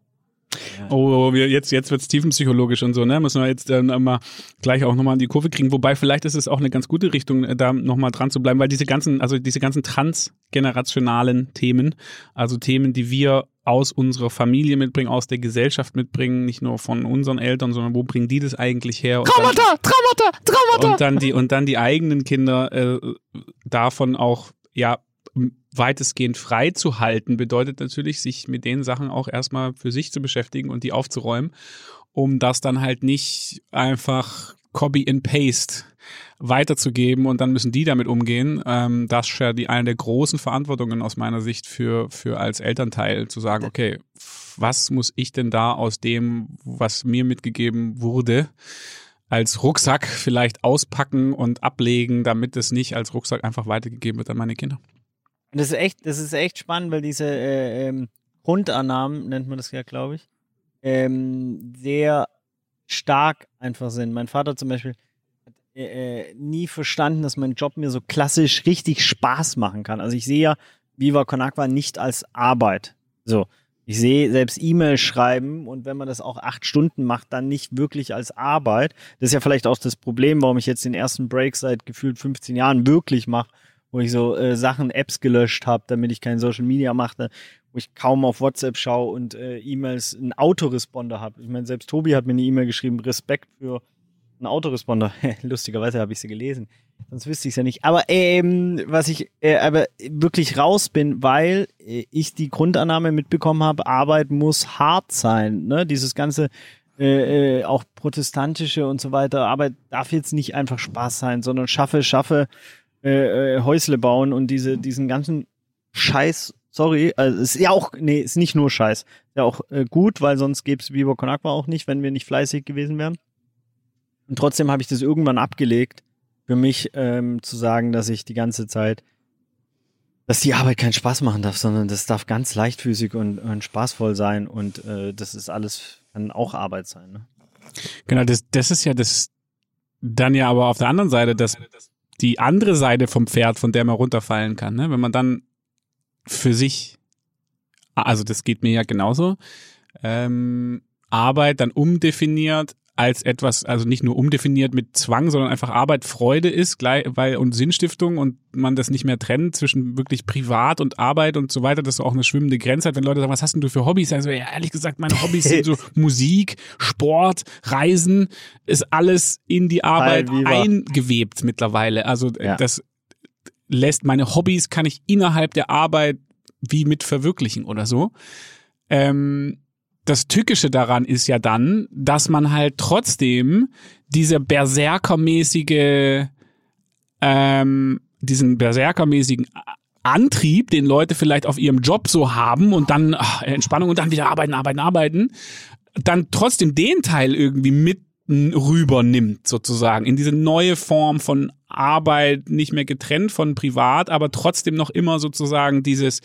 Ja. Oh, wir, jetzt, jetzt wird's tiefenpsychologisch und so, ne? Müssen wir jetzt dann mal gleich auch nochmal an die Kurve kriegen. Wobei, vielleicht ist es auch eine ganz gute Richtung, da nochmal dran zu bleiben, weil diese ganzen, also diese ganzen transgenerationalen Themen, also Themen, die wir aus unserer Familie mitbringen, aus der Gesellschaft mitbringen, nicht nur von unseren Eltern, sondern wo bringen die das eigentlich her? Und
Traumata, dann, Traumata, Traumata!
Und dann die, und dann die eigenen Kinder äh, davon auch, ja, weitestgehend frei zu halten, bedeutet natürlich, sich mit den Sachen auch erstmal für sich zu beschäftigen und die aufzuräumen, um das dann halt nicht einfach Copy and Paste weiterzugeben und dann müssen die damit umgehen. Ähm, das ist ja die, eine der großen Verantwortungen aus meiner Sicht für, für als Elternteil, zu sagen, okay, was muss ich denn da aus dem, was mir mitgegeben wurde, als Rucksack vielleicht auspacken und ablegen, damit es nicht als Rucksack einfach weitergegeben wird an meine Kinder.
Das ist echt, das ist echt spannend, weil diese äh, ähm, Grundannahmen, nennt man das ja, glaube ich, ähm, sehr stark einfach sind. Mein Vater zum Beispiel hat äh, nie verstanden, dass mein Job mir so klassisch richtig Spaß machen kann. Also ich sehe ja Viva Con Aqua nicht als Arbeit. So, ich sehe selbst E-Mail schreiben und wenn man das auch acht Stunden macht, dann nicht wirklich als Arbeit. Das ist ja vielleicht auch das Problem, warum ich jetzt den ersten Break seit gefühlt fünfzehn Jahren wirklich mache, wo ich so äh, Sachen, Apps gelöscht habe, damit ich kein Social Media machte, wo ich kaum auf WhatsApp schaue und äh, E-Mails einen Autoresponder habe. Ich meine, selbst Tobi hat mir eine E-Mail geschrieben, Respekt für einen Autoresponder. Lustigerweise habe ich sie gelesen. Sonst wüsste ich es ja nicht. Aber ähm, was ich äh, aber wirklich raus bin, weil äh, ich die Grundannahme mitbekommen habe, Arbeit muss hart sein. Ne? Dieses ganze äh, äh, auch protestantische und so weiter. Arbeit darf jetzt nicht einfach Spaß sein, sondern schaffe, schaffe, äh, äh, Häusle bauen und diese diesen ganzen Scheiß. Sorry, also es ist ja auch, nee, ist nicht nur Scheiß. Ist ja auch äh, gut, weil sonst gäbe es Viva Con Agua auch nicht, wenn wir nicht fleißig gewesen wären. Und trotzdem habe ich das irgendwann abgelegt, für mich ähm, zu sagen, dass ich die ganze Zeit, dass die Arbeit keinen Spaß machen darf, sondern das darf ganz leichtfüßig und, und spaßvoll sein und äh, das ist alles, kann auch Arbeit sein. Ne?
Genau, das, das ist ja das, dann ja aber auf der anderen Seite, das, die andere Seite vom Pferd, von der man runterfallen kann, ne? Wenn man dann für sich, also das geht mir ja genauso, ähm, Arbeit dann umdefiniert als etwas, also nicht nur umdefiniert mit Zwang, sondern einfach Arbeit Freude ist, gleich, weil und Sinnstiftung und man das nicht mehr trennt zwischen wirklich Privat und Arbeit und so weiter, dass du auch eine schwimmende Grenze hat, wenn Leute sagen, was hast denn du für Hobbys? Also ja, ehrlich gesagt, meine Hobbys sind so Musik, Sport, Reisen, ist alles in die Arbeit eingewebt mittlerweile. Also ja. Das lässt meine Hobbys, kann ich innerhalb der Arbeit wie mit verwirklichen oder so. Ähm, Das Tückische daran ist ja dann, dass man halt trotzdem diese berserkermäßige, ähm, diesen berserkermäßigen Antrieb, den Leute vielleicht auf ihrem Job so haben und dann ach, Entspannung und dann wieder arbeiten, arbeiten, arbeiten, dann trotzdem den Teil irgendwie mit rüber nimmt sozusagen in diese neue Form von Arbeit, nicht mehr getrennt von privat, aber trotzdem noch immer sozusagen dieses.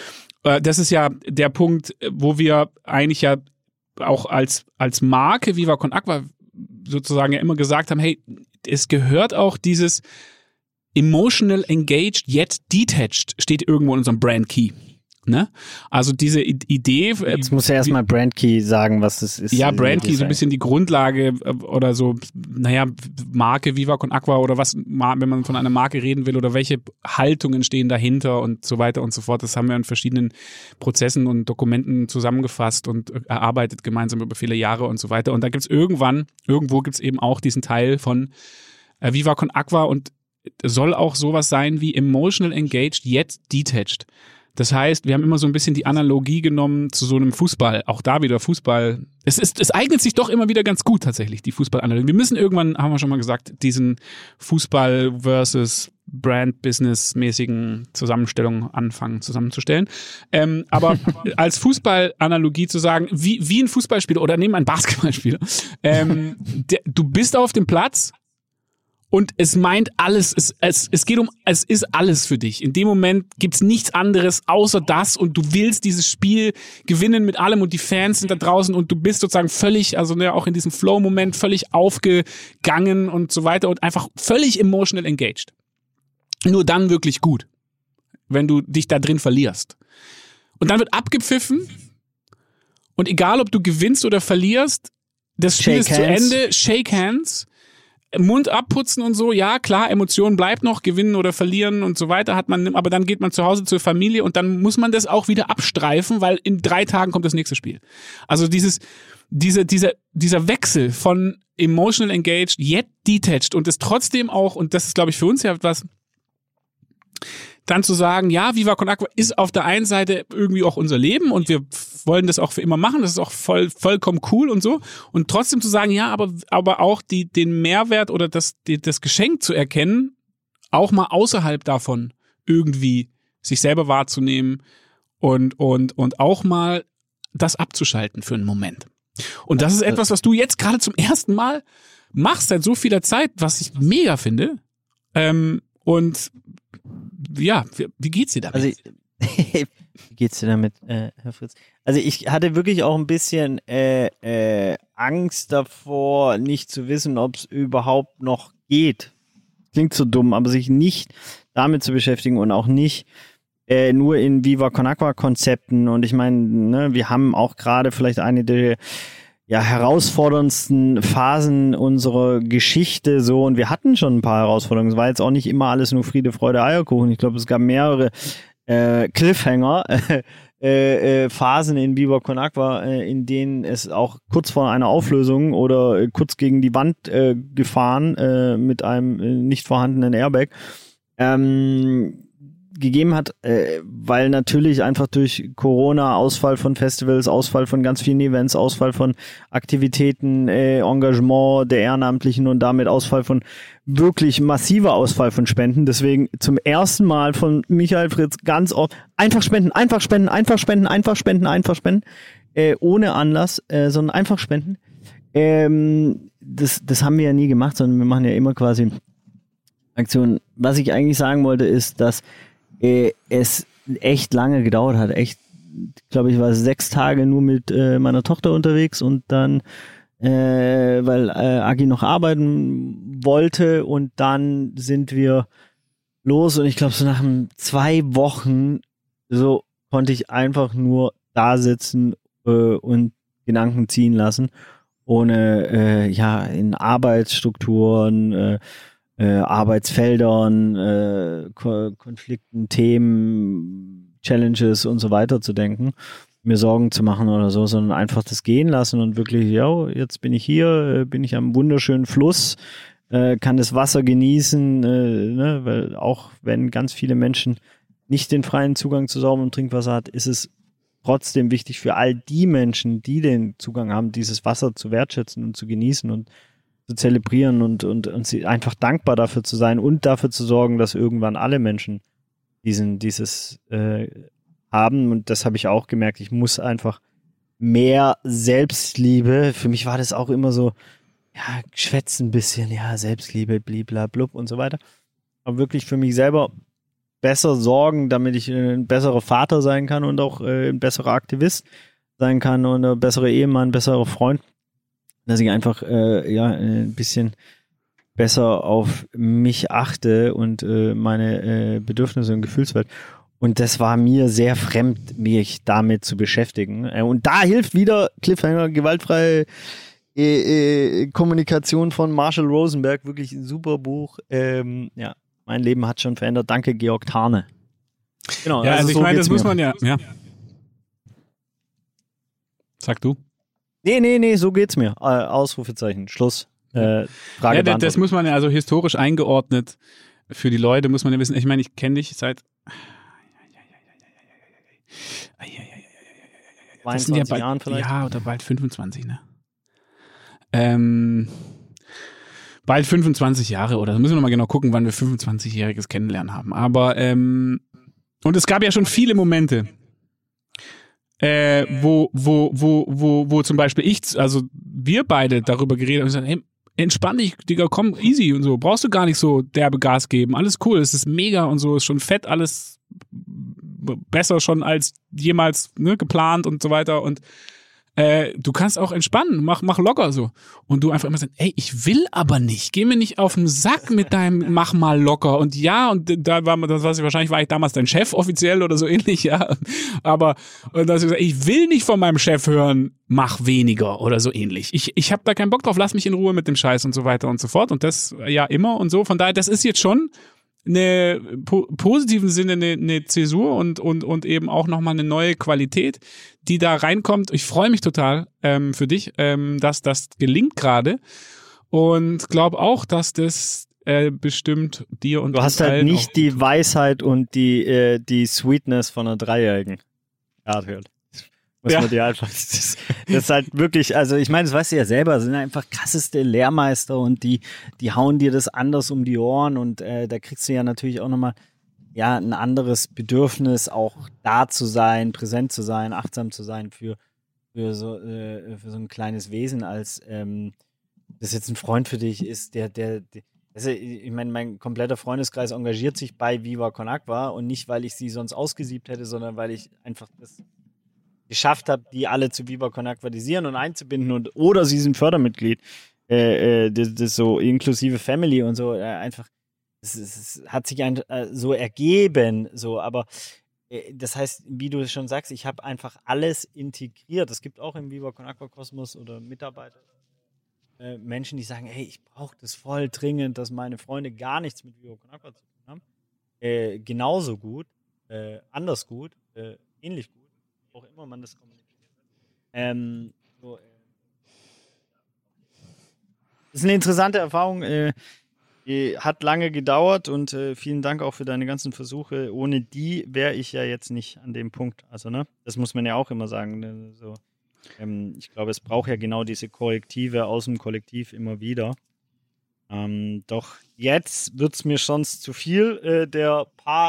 Das ist ja der Punkt, wo wir eigentlich ja auch als als Marke Viva Con Agua sozusagen ja immer gesagt haben, hey, es gehört auch dieses emotional engaged yet detached, steht irgendwo in unserem Brand Key. Ne? Also diese I- Idee.
Jetzt muss ja erstmal Brand Key sagen, was es ist.
Ja, Brand Key, so ein bisschen die Grundlage oder so, naja, Marke Viva Con Agua oder was, wenn man von einer Marke reden will oder welche Haltungen stehen dahinter und so weiter und so fort. Das haben wir in verschiedenen Prozessen und Dokumenten zusammengefasst und erarbeitet gemeinsam über viele Jahre und so weiter. Und da gibt's irgendwann, irgendwo gibt's eben auch diesen Teil von äh, Viva Con Agua und soll auch sowas sein wie emotional engaged yet detached. Das heißt, wir haben immer so ein bisschen die Analogie genommen zu so einem Fußball. Auch da wieder Fußball. Es ist, es eignet sich doch immer wieder ganz gut tatsächlich, die Fußballanalogie. Wir müssen irgendwann, haben wir schon mal gesagt, diesen Fußball versus Brand-Business-mäßigen Zusammenstellungen anfangen zusammenzustellen. Ähm, aber als Fußballanalogie zu sagen, wie, wie ein Fußballspieler oder nehmen einen Basketballspieler, ähm, der, du bist auf dem Platz, und es meint alles, es, es, es geht um, es ist alles für dich. In dem Moment gibt's nichts anderes außer das und du willst dieses Spiel gewinnen mit allem und die Fans sind da draußen und du bist sozusagen völlig, also ne, auch in diesem Flow-Moment völlig aufgegangen und so weiter und einfach völlig emotional engaged. Nur dann wirklich gut, wenn du dich da drin verlierst. Und dann wird abgepfiffen und egal, ob du gewinnst oder verlierst, das Spiel ist zu Ende, shake hands, Mund abputzen und so, ja klar, Emotion bleibt noch, gewinnen oder verlieren und so weiter hat man, aber dann geht man zu Hause zur Familie und dann muss man das auch wieder abstreifen, weil in drei Tagen kommt das nächste Spiel. Also dieses, diese, dieser, dieser Wechsel von emotional engaged, yet detached und es trotzdem auch, und das ist glaube ich für uns ja etwas, dann zu sagen, ja, Viva Con Agua ist auf der einen Seite irgendwie auch unser Leben und wir wollen das auch für immer machen, das ist auch voll, vollkommen cool und so. Und trotzdem zu sagen, ja, aber, aber auch die, den Mehrwert oder das, die, das Geschenk zu erkennen, auch mal außerhalb davon irgendwie sich selber wahrzunehmen und, und, und auch mal das abzuschalten für einen Moment. Und das ist etwas, was du jetzt gerade zum ersten Mal machst seit so vieler Zeit, was ich mega finde. Ähm, und ja, wie geht's dir damit?
Also, wie geht's dir damit, äh, Herr Fritz? Also ich hatte wirklich auch ein bisschen äh, äh, Angst davor, nicht zu wissen, ob es überhaupt noch geht. Klingt so dumm, aber sich nicht damit zu beschäftigen und auch nicht äh, nur in Viva Con Agua Konzepten. Und ich meine, ne, wir haben auch gerade vielleicht eine der ja, herausforderndsten Phasen unserer Geschichte so und wir hatten schon ein paar Herausforderungen. Es war jetzt auch nicht immer alles nur Friede, Freude, Eierkuchen. Ich glaube, es gab mehrere äh, Cliffhanger, äh, äh, Phasen in Viva Con Agua, äh, in denen es auch kurz vor einer Auflösung oder äh, kurz gegen die Wand äh, gefahren äh, mit einem äh, nicht vorhandenen Airbag ähm, gegeben hat, äh, weil natürlich einfach durch Corona, Ausfall von Festivals, Ausfall von ganz vielen Events, Ausfall von Aktivitäten, äh, Engagement der Ehrenamtlichen und damit Ausfall von wirklich massiver Ausfall von Spenden. Deswegen zum ersten Mal von Michael Fritz ganz oft einfach spenden, einfach spenden, einfach spenden, einfach spenden, einfach spenden, äh, ohne Anlass, äh, sondern einfach spenden. Ähm, das, das haben wir ja nie gemacht, sondern wir machen ja immer quasi Aktionen. Was ich eigentlich sagen wollte, ist, dass äh, es echt lange gedauert hat. Echt, glaube ich, war sechs Tage nur mit äh, meiner Tochter unterwegs und dann, äh, weil äh, Agi noch arbeiten wollte und dann sind wir los und ich glaube, so nach zwei Wochen so konnte ich einfach nur da sitzen äh, und Gedanken ziehen lassen, ohne äh, ja in Arbeitsstrukturen, äh, Äh, Arbeitsfeldern, äh, Ko- Konflikten, Themen, Challenges und so weiter zu denken, mir Sorgen zu machen oder so, sondern einfach das gehen lassen und wirklich, ja, jetzt bin ich hier, äh, bin ich am wunderschönen Fluss, äh, kann das Wasser genießen, äh, ne, weil auch wenn ganz viele Menschen nicht den freien Zugang zu sauberem Trinkwasser hat, ist es trotzdem wichtig für all die Menschen, die den Zugang haben, dieses Wasser zu wertschätzen und zu genießen und zu zelebrieren und, und, und sie einfach dankbar dafür zu sein und dafür zu sorgen, dass irgendwann alle Menschen diesen, dieses äh, haben. Und das habe ich auch gemerkt. Ich muss einfach mehr Selbstliebe. Für mich war das auch immer so, ja, schwätzen ein bisschen, ja, Selbstliebe, bliblablub und so weiter. Aber wirklich für mich selber besser sorgen, damit ich ein besserer Vater sein kann und auch äh, ein besserer Aktivist sein kann und ein besserer Ehemann, ein besserer Freund. Dass ich einfach äh, ja ein bisschen besser auf mich achte und äh, meine äh, Bedürfnisse und Gefühlswelt. Und das war mir sehr fremd, mich damit zu beschäftigen. Äh, und da hilft wieder Cliffhanger, gewaltfreie äh, äh, Kommunikation von Marshall Rosenberg. Wirklich ein super Buch. Ähm, ja, mein Leben hat schon verändert. Danke, Georg Tarne.
Genau, ja, also, also ich so meine, das muss man ja, ja. Sag du.
Nee, nee, nee, so geht's mir. Äh, Ausrufezeichen, Schluss. Äh, Frage
ja, das, das muss man ja, also historisch eingeordnet für die Leute, muss man ja wissen. Ich meine, ich kenne dich seit das sind ja bald,
Jahren vielleicht.
Ja, oder bald fünfundzwanzig, ne? Ähm, bald fünfundzwanzig Jahre, oder da müssen wir nochmal genau gucken, wann wir fünfundzwanzigjähriges Kennenlernen haben. Aber, ähm, und es gab ja schon viele Momente, Äh, wo, wo, wo, wo, wo zum Beispiel ich, also wir beide darüber geredet haben und gesagt, hey, entspann dich, Digga, komm, easy und so, brauchst du gar nicht so derbe Gas geben, alles cool, es ist mega und so, ist schon fett, alles besser schon als jemals ne, geplant und so weiter und äh, du kannst auch entspannen, mach, mach locker so. Und du einfach immer sagst, ey, ich will aber nicht, geh mir nicht auf den Sack mit deinem mach mal locker. Und ja, und da war das weiß ich, wahrscheinlich war ich damals dein Chef offiziell oder so ähnlich, ja. Aber und dass ich, ich will nicht von meinem Chef hören, mach weniger oder so ähnlich. Ich, ich habe da keinen Bock drauf, lass mich in Ruhe mit dem Scheiß und so weiter und so fort. Und das ja immer und so. Von daher, das ist jetzt schon eine po- positiven Sinne eine, eine Zäsur und, und, und eben auch nochmal eine neue Qualität, die da reinkommt. Ich freue mich total ähm, für dich, ähm, dass das gelingt gerade und glaube auch, dass das äh, bestimmt dir und
du hast halt nicht die Weisheit und die, äh, die Sweetness von einer Dreijährigen. Ja, hört. Muss ja. man dir einfach, das ist, das ist halt wirklich, also ich meine, das weißt du ja selber, sind einfach krasseste Lehrmeister und die, die hauen dir das anders um die Ohren und äh, da kriegst du ja natürlich auch nochmal ja, ein anderes Bedürfnis, auch da zu sein, präsent zu sein, achtsam zu sein für, für, so, äh, für so ein kleines Wesen, als ähm, das jetzt ein Freund für dich ist, der, der, der also ich meine, mein kompletter Freundeskreis engagiert sich bei Viva Con Agua und nicht, weil ich sie sonst ausgesiebt hätte, sondern weil ich einfach das geschafft habe, die alle zu Viva Con Aquatisieren und einzubinden und oder sie sind Fördermitglied, äh, äh, das, das so inklusive Family und so, äh, einfach, es, es hat sich ein, äh, so ergeben, so, aber äh, das heißt, wie du schon sagst, ich habe einfach alles integriert. Es gibt auch im Viva Con Agua Kosmos oder Mitarbeiter, äh, Menschen, die sagen, hey, ich brauche das voll dringend, dass meine Freunde gar nichts mit Viva Con Agua zu tun haben. Äh, genauso gut, äh, anders gut, äh, ähnlich gut. auch immer man das kommuniziert. Ähm, so, äh, das ist eine interessante Erfahrung, äh, die hat lange gedauert und äh, vielen Dank auch für deine ganzen Versuche. Ohne die wäre ich ja jetzt nicht an dem Punkt. Also, ne, das muss man ja auch immer sagen. Ne? So, ähm, ich glaube, es braucht ja genau diese Korrektive aus dem Kollektiv immer wieder. Ähm, doch jetzt wird es mir schon zu viel äh, der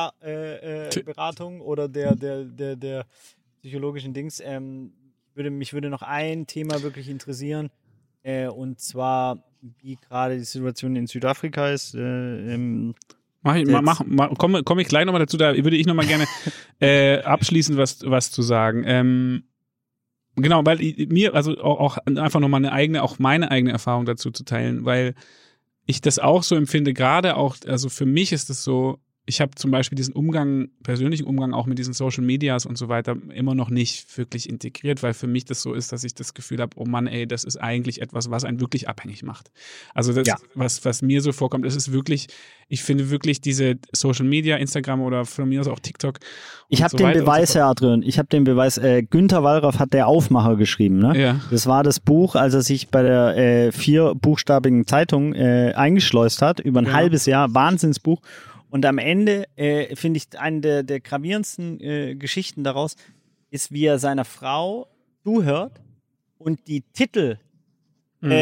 Paarberatung äh, äh, oder der, der, der, der psychologischen Dings. Ähm, würde, mich würde noch ein Thema wirklich interessieren, äh, und zwar, wie gerade die Situation in Südafrika ist. Äh, ähm,
Mach ich, mach, mach, komme komm ich gleich nochmal dazu, da würde ich nochmal gerne äh, abschließend was, was zu sagen. Ähm, genau, weil mir, also auch, auch einfach nochmal eine eigene, auch meine eigene Erfahrung dazu zu teilen, weil ich das auch so empfinde, gerade auch, also für mich ist es so, ich habe zum Beispiel diesen Umgang, persönlichen Umgang auch mit diesen Social Medias und so weiter immer noch nicht wirklich integriert, weil für mich das so ist, dass ich das Gefühl habe, oh Mann, ey, das ist eigentlich etwas, was einen wirklich abhängig macht. Also das, ja. was, was mir so vorkommt, das ist wirklich, ich finde wirklich diese Social Media, Instagram oder von mir aus auch TikTok.
Ich habe so den Beweis, Herr Adrian, ich habe den Beweis, äh, Günter Wallraff hat der Aufmacher geschrieben, ne? Ja. Das war das Buch, als er sich bei der äh, vierbuchstabigen Zeitung äh, eingeschleust hat, über ein ja. halbes Jahr, Wahnsinnsbuch. Und am Ende äh, finde ich, eine der, der gravierendsten äh, Geschichten daraus ist, wie er seiner Frau zuhört und die Titelgeschichte mhm.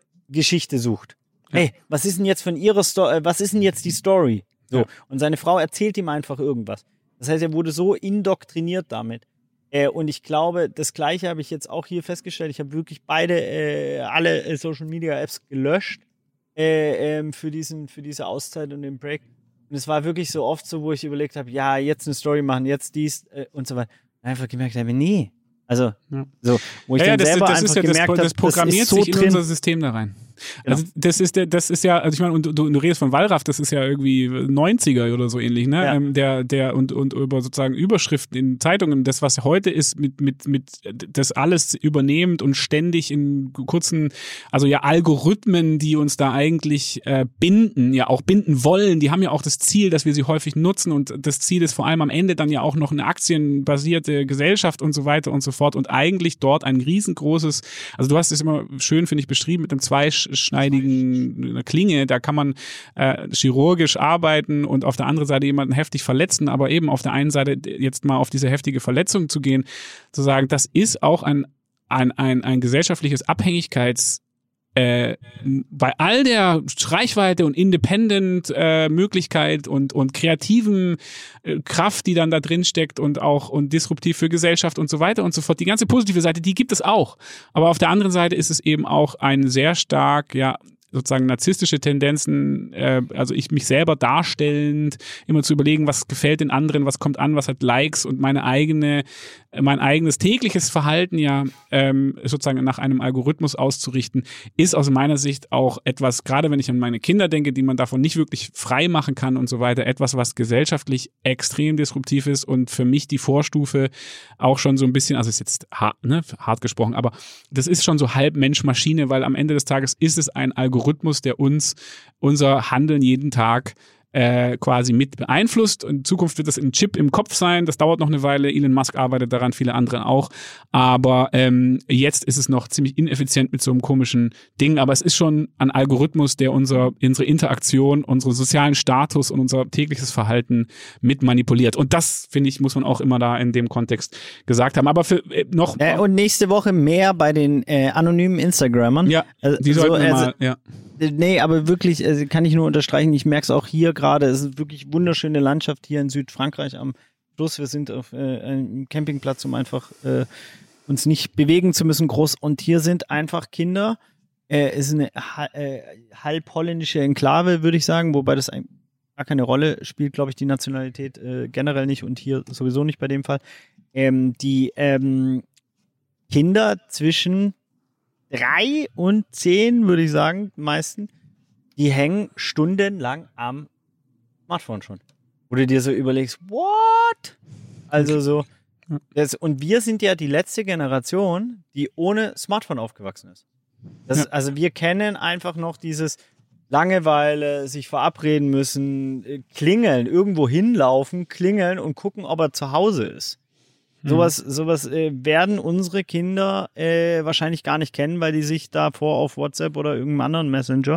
äh, sucht. Ja. Hey, was ist denn jetzt von ihrer Story, äh, was ist denn jetzt die Story? So. Ja. Und seine Frau erzählt ihm einfach irgendwas. Das heißt, er wurde so indoktriniert damit. Äh, und ich glaube, das Gleiche habe ich jetzt auch hier festgestellt. Ich habe wirklich beide, äh, alle äh, Social Media Apps gelöscht äh, äh, für diesen, für diese Auszeit und den Break. Und es war wirklich so oft so, wo ich überlegt habe, ja, jetzt eine Story machen, jetzt dies äh, und so weiter. Und einfach gemerkt habe, nee. Also,
ja.
so, wo ich
ja,
dann
ja, das,
selber
das
einfach
ist ja,
gemerkt habe,
das, das programmiert
das ist so
sich in
drin.
unser System da rein.
Genau.
Also das ist der, das ist ja, also ich meine, und du, du redest von Wallraff, das ist ja irgendwie neunziger oder so ähnlich, ne?
Ja.
Ähm, der, der und und über sozusagen Überschriften in Zeitungen, das was heute ist, mit mit mit das alles übernehmend und ständig in kurzen, also ja Algorithmen, die uns da eigentlich äh, binden, ja auch binden wollen, die haben ja auch das Ziel, dass wir sie häufig nutzen und das Ziel ist vor allem am Ende dann ja auch noch eine aktienbasierte Gesellschaft und so weiter und so fort und eigentlich dort ein riesengroßes, also du hast es immer schön, finde ich, beschrieben mit einem zweischneidigen einer Klinge, da kann man äh, chirurgisch arbeiten und auf der anderen Seite jemanden heftig verletzen, aber eben auf der einen Seite jetzt mal auf diese heftige Verletzung zu gehen, zu sagen, das ist auch ein, ein, ein, ein gesellschaftliches Abhängigkeits Äh, bei all der Reichweite und Independent-Möglichkeit äh, und, und kreativen äh, Kraft, die dann da drin steckt und auch und disruptiv für Gesellschaft und so weiter und so fort, die ganze positive Seite, die gibt es auch. Aber auf der anderen Seite ist es eben auch ein sehr stark, ja, sozusagen narzisstische Tendenzen, äh, also ich mich selber darstellend, immer zu überlegen, was gefällt den anderen, was kommt an, was hat Likes und meine eigene, mein eigenes tägliches Verhalten ja ähm, sozusagen nach einem Algorithmus auszurichten, ist aus meiner Sicht auch etwas, gerade wenn ich an meine Kinder denke, die man davon nicht wirklich frei machen kann und so weiter, etwas, was gesellschaftlich extrem disruptiv ist und für mich die Vorstufe auch schon so ein bisschen, also ist jetzt hart, ne, hart gesprochen, aber das ist schon so halb Mensch-Maschine, weil am Ende des Tages ist es ein Algorithmus, Rhythmus, der uns unser Handeln jeden Tag äh, quasi mit beeinflusst. In Zukunft wird das ein Chip im Kopf sein. Das dauert noch eine Weile. Elon Musk arbeitet daran, viele andere auch. Aber ähm, jetzt ist es noch ziemlich ineffizient mit so einem komischen Ding. Aber es ist schon ein Algorithmus, der unser, unsere Interaktion, unseren sozialen Status und unser tägliches Verhalten mit manipuliert. Und das, finde ich, muss man auch immer da in dem Kontext gesagt haben. Aber für äh, noch...
Äh, und nächste Woche mehr bei den äh, anonymen Instagrammern.
Ja, die sollten so, wir mal... Ja.
Nee, aber wirklich, also kann ich nur unterstreichen, ich merke es auch hier gerade, es ist wirklich wunderschöne Landschaft hier in Südfrankreich am Schluss. Wir sind auf äh, einem Campingplatz, um einfach äh, uns nicht bewegen zu müssen, groß. Und hier sind einfach Kinder. Äh, es ist eine äh, halb holländische Enklave, würde ich sagen, wobei das ein, gar keine Rolle spielt, glaube ich, die Nationalität äh, generell nicht und hier sowieso nicht bei dem Fall. Ähm, die ähm, Kinder zwischen drei und zehn, würde ich sagen, die meisten, die hängen stundenlang am Smartphone schon. Wo du dir so überlegst, what? Also so, das, und wir sind ja die letzte Generation, die ohne Smartphone aufgewachsen ist. Das, ja. Also wir kennen einfach noch dieses Langeweile, sich verabreden müssen, klingeln, irgendwo hinlaufen, klingeln und gucken, ob er zu Hause ist. Sowas, sowas äh, werden unsere Kinder äh, wahrscheinlich gar nicht kennen, weil die sich davor auf WhatsApp oder irgendeinem anderen Messenger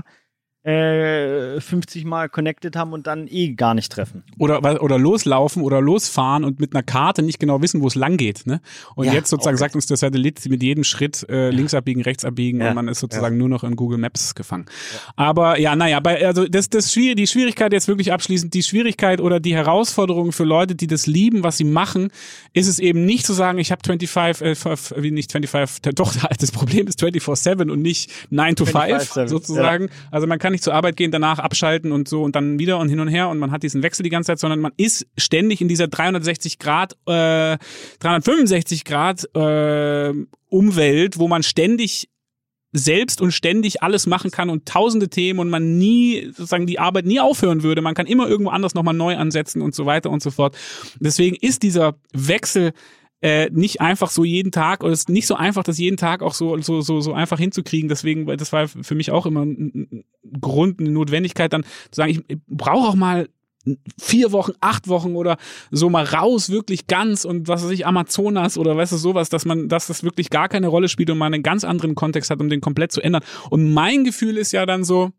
äh, fünfzig Mal connected haben und dann eh gar nicht treffen.
Oder, oder loslaufen oder losfahren und mit einer Karte nicht genau wissen, wo es lang geht. Ne? Und
Ja,
jetzt sozusagen
oh
sagt uns der Satellit mit jedem Schritt äh, links abbiegen, rechts abbiegen
Ja.
und man ist sozusagen nur noch in Google Maps gefangen. Aber ja, naja, bei, also das, das schwierig, die Schwierigkeit jetzt wirklich abschließend, die Schwierigkeit oder die Herausforderung für Leute, die das lieben, was sie machen, ist es eben nicht zu sagen, ich habe fünfundzwanzig, äh, wie nicht fünfundzwanzig, doch, das Problem ist vierundzwanzig sieben und nicht nine to five
sieben,
sozusagen. Also man kann nicht zur Arbeit gehen, danach abschalten und so und dann wieder und hin und her und man hat diesen Wechsel die ganze Zeit, sondern man ist ständig in dieser dreihundertsechzig Grad, äh, dreihundertfünfundsechzig Grad äh, Umwelt, wo man ständig selbst und ständig alles machen kann und tausende Themen und man nie, sozusagen die Arbeit nie aufhören würde. Man kann immer irgendwo anders nochmal neu ansetzen und so weiter und so fort. Deswegen ist dieser Wechsel Äh, nicht einfach so jeden Tag, oder es ist nicht so einfach, das jeden Tag auch so so so so einfach hinzukriegen. Deswegen, das war für mich auch immer ein Grund, eine Notwendigkeit, dann zu sagen, ich, ich brauche auch mal vier Wochen, acht Wochen oder so mal raus, wirklich ganz und was weiß ich, Amazonas oder weißt du, sowas, dass man, dass das wirklich gar keine Rolle spielt und man einen ganz anderen Kontext hat, um den komplett zu ändern. Und mein Gefühl ist ja dann so,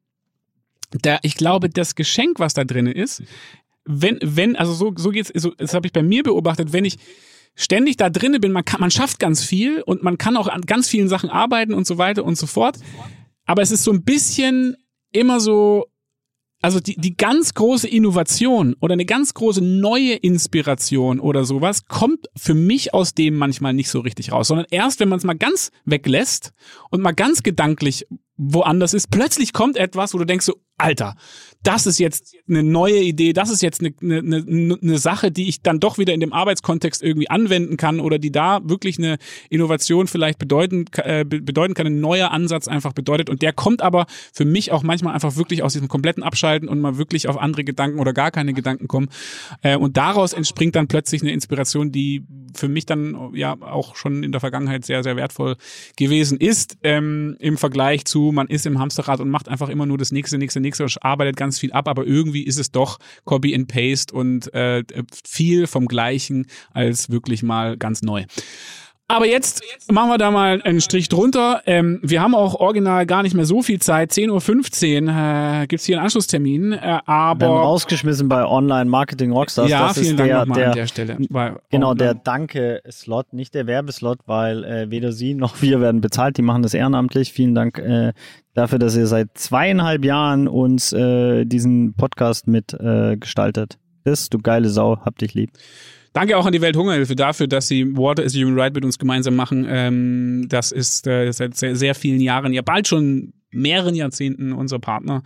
der, ich glaube, das Geschenk, was da drin ist, wenn, wenn, also so, so geht's, so, das habe ich bei mir beobachtet, wenn ich ständig da drinne bin, man kann, man schafft ganz viel und man kann auch an ganz vielen Sachen arbeiten und so weiter und so fort. Aber es ist so ein bisschen immer so, also die, die ganz große Innovation oder eine ganz große neue Inspiration oder sowas kommt für mich aus dem manchmal nicht so richtig raus, sondern erst, wenn man es mal ganz weglässt und mal ganz gedanklich woanders ist, plötzlich kommt etwas, wo du denkst so, Alter, das ist jetzt eine neue Idee, das ist jetzt eine, eine, eine, eine Sache, die ich dann doch wieder in dem Arbeitskontext irgendwie anwenden kann oder die da wirklich eine Innovation vielleicht bedeuten, äh, bedeuten kann, ein neuer Ansatz einfach bedeutet und der kommt aber für mich auch manchmal einfach wirklich aus diesem kompletten Abschalten und mal wirklich auf andere Gedanken oder gar keine Gedanken kommen äh, und daraus entspringt dann plötzlich eine Inspiration, die für mich dann ja auch schon in der Vergangenheit sehr, sehr wertvoll gewesen ist, ähm, im Vergleich zu, man ist im Hamsterrad und macht einfach immer nur das nächste, nächste, nächste und arbeitet ganz viel ab, aber irgendwie ist es doch Copy and Paste und äh, viel vom Gleichen als wirklich mal ganz neu. Aber jetzt machen wir da mal einen Strich drunter. Ähm, wir haben auch original gar nicht mehr so viel Zeit. zehn Uhr fünfzehn äh, gibt's hier einen Anschlusstermin. Äh, aber
Wir werden rausgeschmissen bei Online Marketing Rockstars.
Ja,
das
vielen
ist
Dank
der,
nochmal
der,
an der Stelle. Bei
Genau,
Online.
der Danke-Slot, nicht der Werbeslot, weil äh, weder Sie noch wir werden bezahlt. Die machen das ehrenamtlich. Vielen Dank äh, dafür, dass ihr seit zweieinhalb Jahren uns äh, diesen Podcast mit äh, gestaltet. Chris, du geile Sau, hab dich lieb.
Danke auch an die Welthungerhilfe dafür, dass sie Water is a Human Right mit uns gemeinsam machen. Ähm, das ist äh, seit sehr, sehr vielen Jahren, ja bald schon mehreren Jahrzehnten unsere Partner,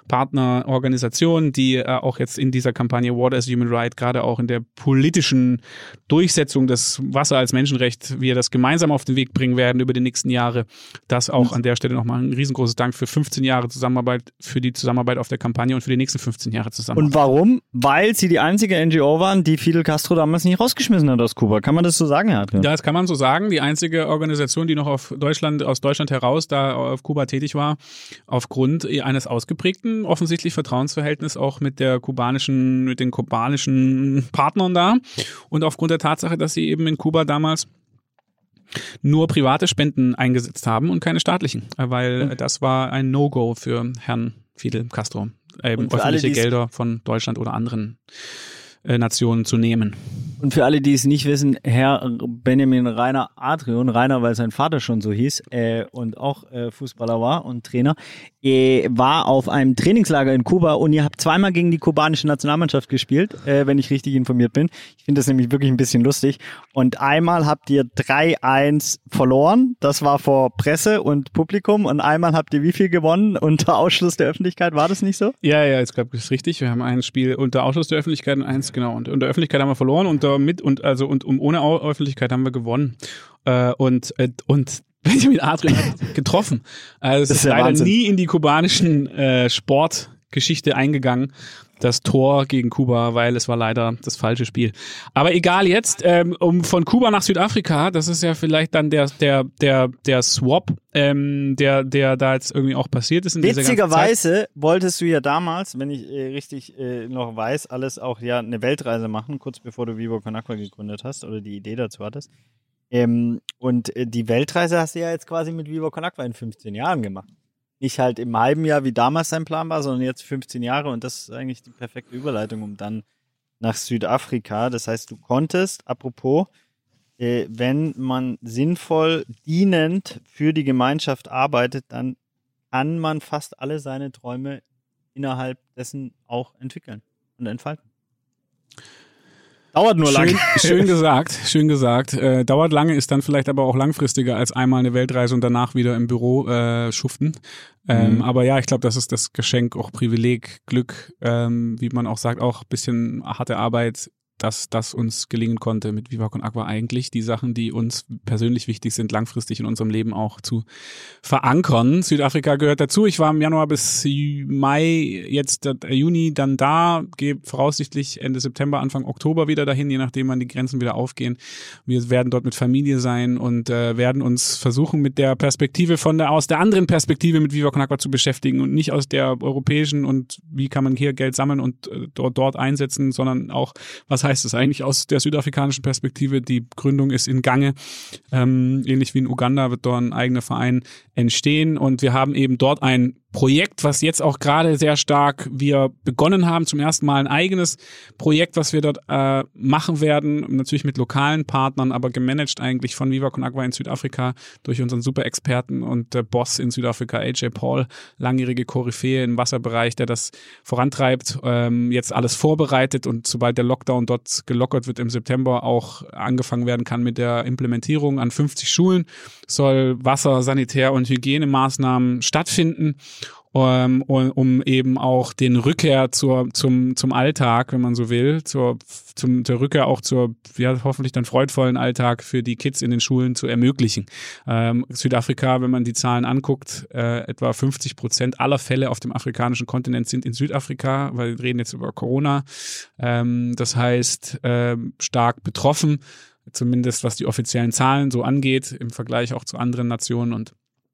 Partnerorganisation, die äh, auch jetzt in dieser Kampagne Water is a Human Right, gerade auch in der politischen Durchsetzung des Wasser als Menschenrecht, wir das gemeinsam auf den Weg bringen werden über die nächsten Jahre. Das auch an der Stelle nochmal ein riesengroßes Dank für fünfzehn Jahre Zusammenarbeit, für die Zusammenarbeit auf der Kampagne und für die nächsten fünfzehn Jahre Zusammenarbeit.
Und warum? Weil sie die einzige N G O waren, die Fidel Castro damals nicht rausgeschmissen hat aus Kuba. Kann man das so sagen, Herr Adrian?
Ja, das kann man so sagen. Die einzige Organisation, die noch auf Deutschland, aus Deutschland heraus da auf Kuba tätig war, aufgrund eines ausgeprägten, offensichtlich Vertrauensverhältnisses auch mit der kubanischen, mit den kubanischen Partnern da und aufgrund der Tatsache, dass sie eben in Kuba damals nur private Spenden eingesetzt haben und keine staatlichen, weil das war ein No-Go für Herrn Fidel Castro, eben
Und für
öffentliche
alle,
Gelder von Deutschland oder anderen äh, Nationen zu nehmen.
Und für alle, die es nicht wissen, Herr Benjamin Rainer Adrian, Rainer, weil sein Vater schon so hieß äh, und auch äh, Fußballer war und Trainer, äh, war auf einem Trainingslager in Kuba und ihr habt zweimal gegen die kubanische Nationalmannschaft gespielt, äh, wenn ich richtig informiert bin. Ich finde das nämlich wirklich ein bisschen lustig. Und einmal habt ihr drei eins verloren, das war vor Presse und Publikum, und einmal habt ihr wie viel gewonnen unter Ausschluss der Öffentlichkeit, war das nicht so?
Ja, ja, ich glaube, das ist richtig. Wir haben ein Spiel unter Ausschluss der Öffentlichkeit und eins, genau, und unter Öffentlichkeit haben wir verloren und mit und also und um ohne Öffentlichkeit haben wir gewonnen. Äh, und äh, und Benjamin Adrian hat getroffen. Also es
Das
ist,
ist ja
leider
Wahnsinn.
nie in die kubanischen äh, Sportgeschichte eingegangen. das Tor gegen Kuba, weil es war leider das falsche Spiel. Aber egal jetzt, ähm, um von Kuba nach Südafrika, das ist ja vielleicht dann der der der der Swap, ähm, der der da jetzt irgendwie auch passiert ist in dieser ganzen Zeit.
Witzigerweise wolltest du ja damals, wenn ich äh, richtig äh, noch weiß, alles auch ja eine Weltreise machen, kurz bevor du Viva Con Agua gegründet hast oder die Idee dazu hattest. Ähm, und äh, die Weltreise hast du ja jetzt quasi mit Viva Con Agua in fünfzehn Jahren gemacht. Nicht halt im halben Jahr, wie damals dein Plan war, sondern jetzt fünfzehn Jahre und das ist eigentlich die perfekte Überleitung, um dann nach Südafrika. Das heißt, du konntest, apropos, äh, wenn man sinnvoll, dienend für die Gemeinschaft arbeitet, dann kann man fast alle seine Träume innerhalb dessen auch entwickeln und entfalten. Dauert nur lange.
Schön, schön gesagt, schön gesagt. Äh, dauert lange, ist dann vielleicht aber auch langfristiger als einmal eine Weltreise und danach wieder im Büro äh, schuften. Ähm, mhm. Aber ja, ich glaube, das ist das Geschenk, auch Privileg, Glück, ähm, wie man auch sagt, auch ein bisschen harte Arbeit, dass das uns gelingen konnte mit Viva Con Agua eigentlich, die Sachen, die uns persönlich wichtig sind, langfristig in unserem Leben auch zu verankern. Südafrika gehört dazu. Ich war im Januar bis Mai, jetzt Juni dann da, gehe voraussichtlich Ende September, Anfang Oktober wieder dahin, je nachdem wann die Grenzen wieder aufgehen. Wir werden dort mit Familie sein und äh, werden uns versuchen, mit der Perspektive von der, aus der anderen Perspektive mit Viva Con Agua zu beschäftigen und nicht aus der europäischen und wie kann man hier Geld sammeln und äh, dort, dort einsetzen, sondern auch, was heißt es eigentlich aus der südafrikanischen Perspektive? Die Gründung ist in Gange. Ähm, ähnlich wie in Uganda wird dort ein eigener Verein entstehen und wir haben eben dort ein Projekt, was jetzt auch gerade sehr stark wir begonnen haben, zum ersten Mal ein eigenes Projekt, was wir dort äh, machen werden, natürlich mit lokalen Partnern, aber gemanagt eigentlich von Viva Con Agua in Südafrika durch unseren Super-Experten und äh, Boss in Südafrika, A J Paul, langjährige Koryphäe im Wasserbereich, der das vorantreibt, ähm, jetzt alles vorbereitet und sobald der Lockdown dort gelockert wird im September auch angefangen werden kann mit der Implementierung an fünfzig Schulen, soll Wasser-, Sanitär- und Hygienemaßnahmen stattfinden. Um, um eben auch den Rückkehr zur, zum, zum Alltag, wenn man so will, zur, zum, der Rückkehr auch zur, ja, hoffentlich dann freudvollen Alltag für die Kids in den Schulen zu ermöglichen. Ähm, Südafrika, wenn man die Zahlen anguckt, äh, etwa fünfzig Prozent aller Fälle auf dem afrikanischen Kontinent sind in Südafrika, weil wir reden jetzt über Corona. Ähm, das heißt, äh, stark betroffen, zumindest was die offiziellen Zahlen so angeht, im Vergleich auch zu anderen Nationen und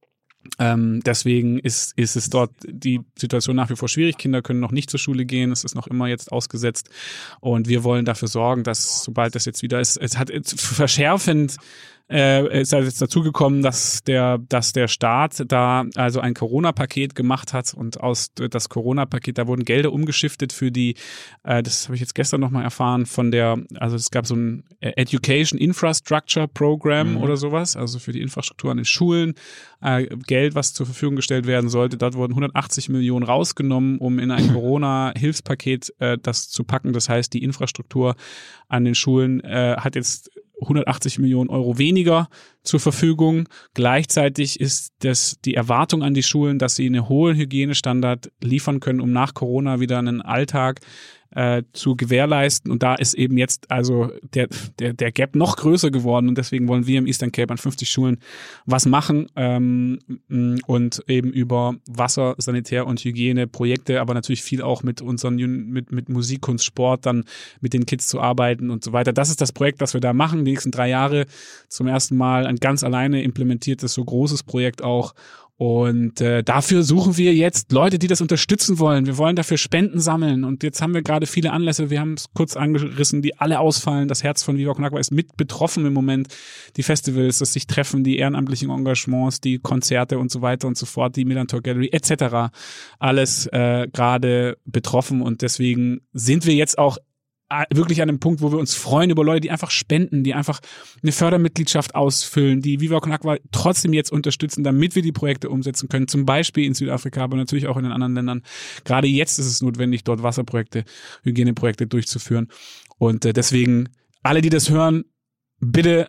Ähm, deswegen ist, ist es dort die Situation nach wie vor schwierig. Kinder können noch nicht zur Schule gehen. Es ist noch immer jetzt ausgesetzt. Und wir wollen dafür sorgen, dass sobald das jetzt wieder ist, es hat verschärfend äh, ist halt jetzt dazugekommen, dass der, dass der Staat da also ein Corona-Paket gemacht hat und aus das Corona-Paket, da wurden Gelder umgeschiftet für die, äh, das habe ich jetzt gestern nochmal erfahren, von der, also es gab so ein Education Infrastructure Program mhm. oder sowas, also für die Infrastruktur an den Schulen, äh, Geld, was zur Verfügung gestellt werden sollte. Dort wurden hundertachtzig Millionen rausgenommen, um in ein Corona-Hilfspaket äh, das zu packen. Das heißt, die Infrastruktur an den Schulen äh, hat jetzt hundertachtzig Millionen Euro weniger zur Verfügung. Gleichzeitig ist das die Erwartung an die Schulen, dass sie einen hohen Hygienestandard liefern können, um nach Corona wieder einen Alltag äh, zu gewährleisten. Und da ist eben jetzt also der, der, der Gap noch größer geworden und deswegen wollen wir im Eastern Cape an fünfzig Schulen was machen ähm, und eben über Wasser, Sanitär- und Hygieneprojekte, aber natürlich viel auch mit unseren, mit, mit Musik, Kunst, Sport, dann mit den Kids zu arbeiten und so weiter. Das ist das Projekt, das wir da machen, die nächsten drei Jahre zum ersten Mal ein ganz alleine implementiertes, so großes Projekt auch. Und äh, dafür suchen wir jetzt Leute, die das unterstützen wollen. Wir wollen dafür Spenden sammeln. Und jetzt haben wir gerade viele Anlässe, wir haben es kurz angerissen, die alle ausfallen. Das Herz von Viva Con Agua ist mit betroffen im Moment. Die Festivals, das sich treffen, die ehrenamtlichen Engagements, die Konzerte und so weiter und so fort, die Millantor Gallery et cetera. Alles äh, gerade betroffen. Und deswegen sind wir jetzt auch wirklich an einem Punkt, wo wir uns freuen über Leute, die einfach spenden, die einfach eine Fördermitgliedschaft ausfüllen, die Viva Con Agua trotzdem jetzt unterstützen, damit wir die Projekte umsetzen können, zum Beispiel in Südafrika, aber natürlich auch in den anderen Ländern. Gerade jetzt ist es notwendig, dort Wasserprojekte, Hygieneprojekte durchzuführen. Und äh, deswegen, alle, die das hören, bitte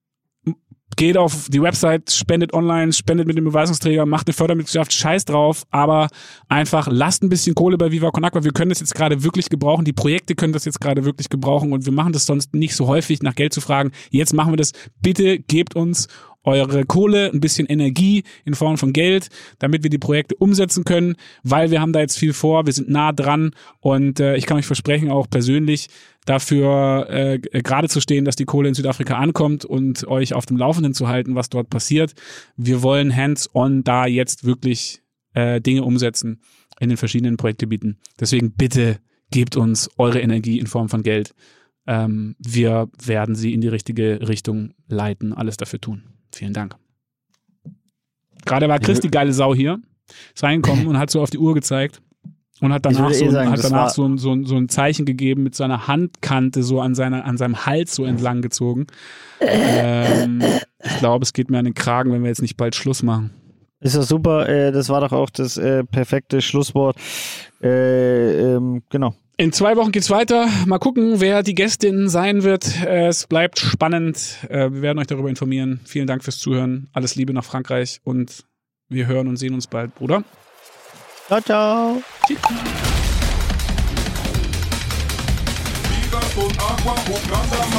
geht auf die Website, spendet online, spendet mit dem Beweisungsträger, macht eine Fördermitgliedschaft, scheiß drauf, aber einfach lasst ein bisschen Kohle bei Viva Con Agua. Wir können das jetzt gerade wirklich gebrauchen, die Projekte können das jetzt gerade wirklich gebrauchen und wir machen das sonst nicht so häufig, nach Geld zu fragen. Jetzt machen wir das. Bitte gebt uns eure Kohle, ein bisschen Energie in Form von Geld, damit wir die Projekte umsetzen können, weil wir haben da jetzt viel vor, wir sind nah dran und äh, ich kann euch versprechen, auch persönlich dafür äh, gerade zu stehen, dass die Kohle in Südafrika ankommt und euch auf dem Laufenden zu halten, was dort passiert. Wir wollen hands-on da jetzt wirklich äh, Dinge umsetzen in den verschiedenen Projektgebieten. Deswegen bitte gebt uns eure Energie in Form von Geld. Ähm, wir werden sie in die richtige Richtung leiten, alles dafür tun. Vielen Dank. Gerade war Chris die geile Sau hier, ist reingekommen und hat so auf die Uhr gezeigt und hat danach, so, eh sagen, hat danach so, ein, so, ein, so ein Zeichen gegeben mit seiner Handkante so an, seiner, an seinem Hals so entlang gezogen. ähm, ich glaube, es geht mir an den Kragen, wenn wir jetzt nicht bald Schluss machen.
Ist das super, äh, das war doch auch das äh, perfekte Schlusswort. Äh, ähm, genau.
In zwei Wochen geht's weiter. Mal gucken, wer die Gästin sein wird. Es bleibt spannend. Wir werden euch darüber informieren. Vielen Dank fürs Zuhören. Alles Liebe nach Frankreich und wir hören und sehen uns bald, Bruder.
Ciao, ciao.
Tschüss.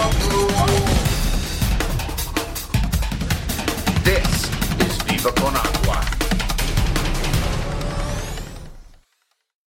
This is Viva Con Agua.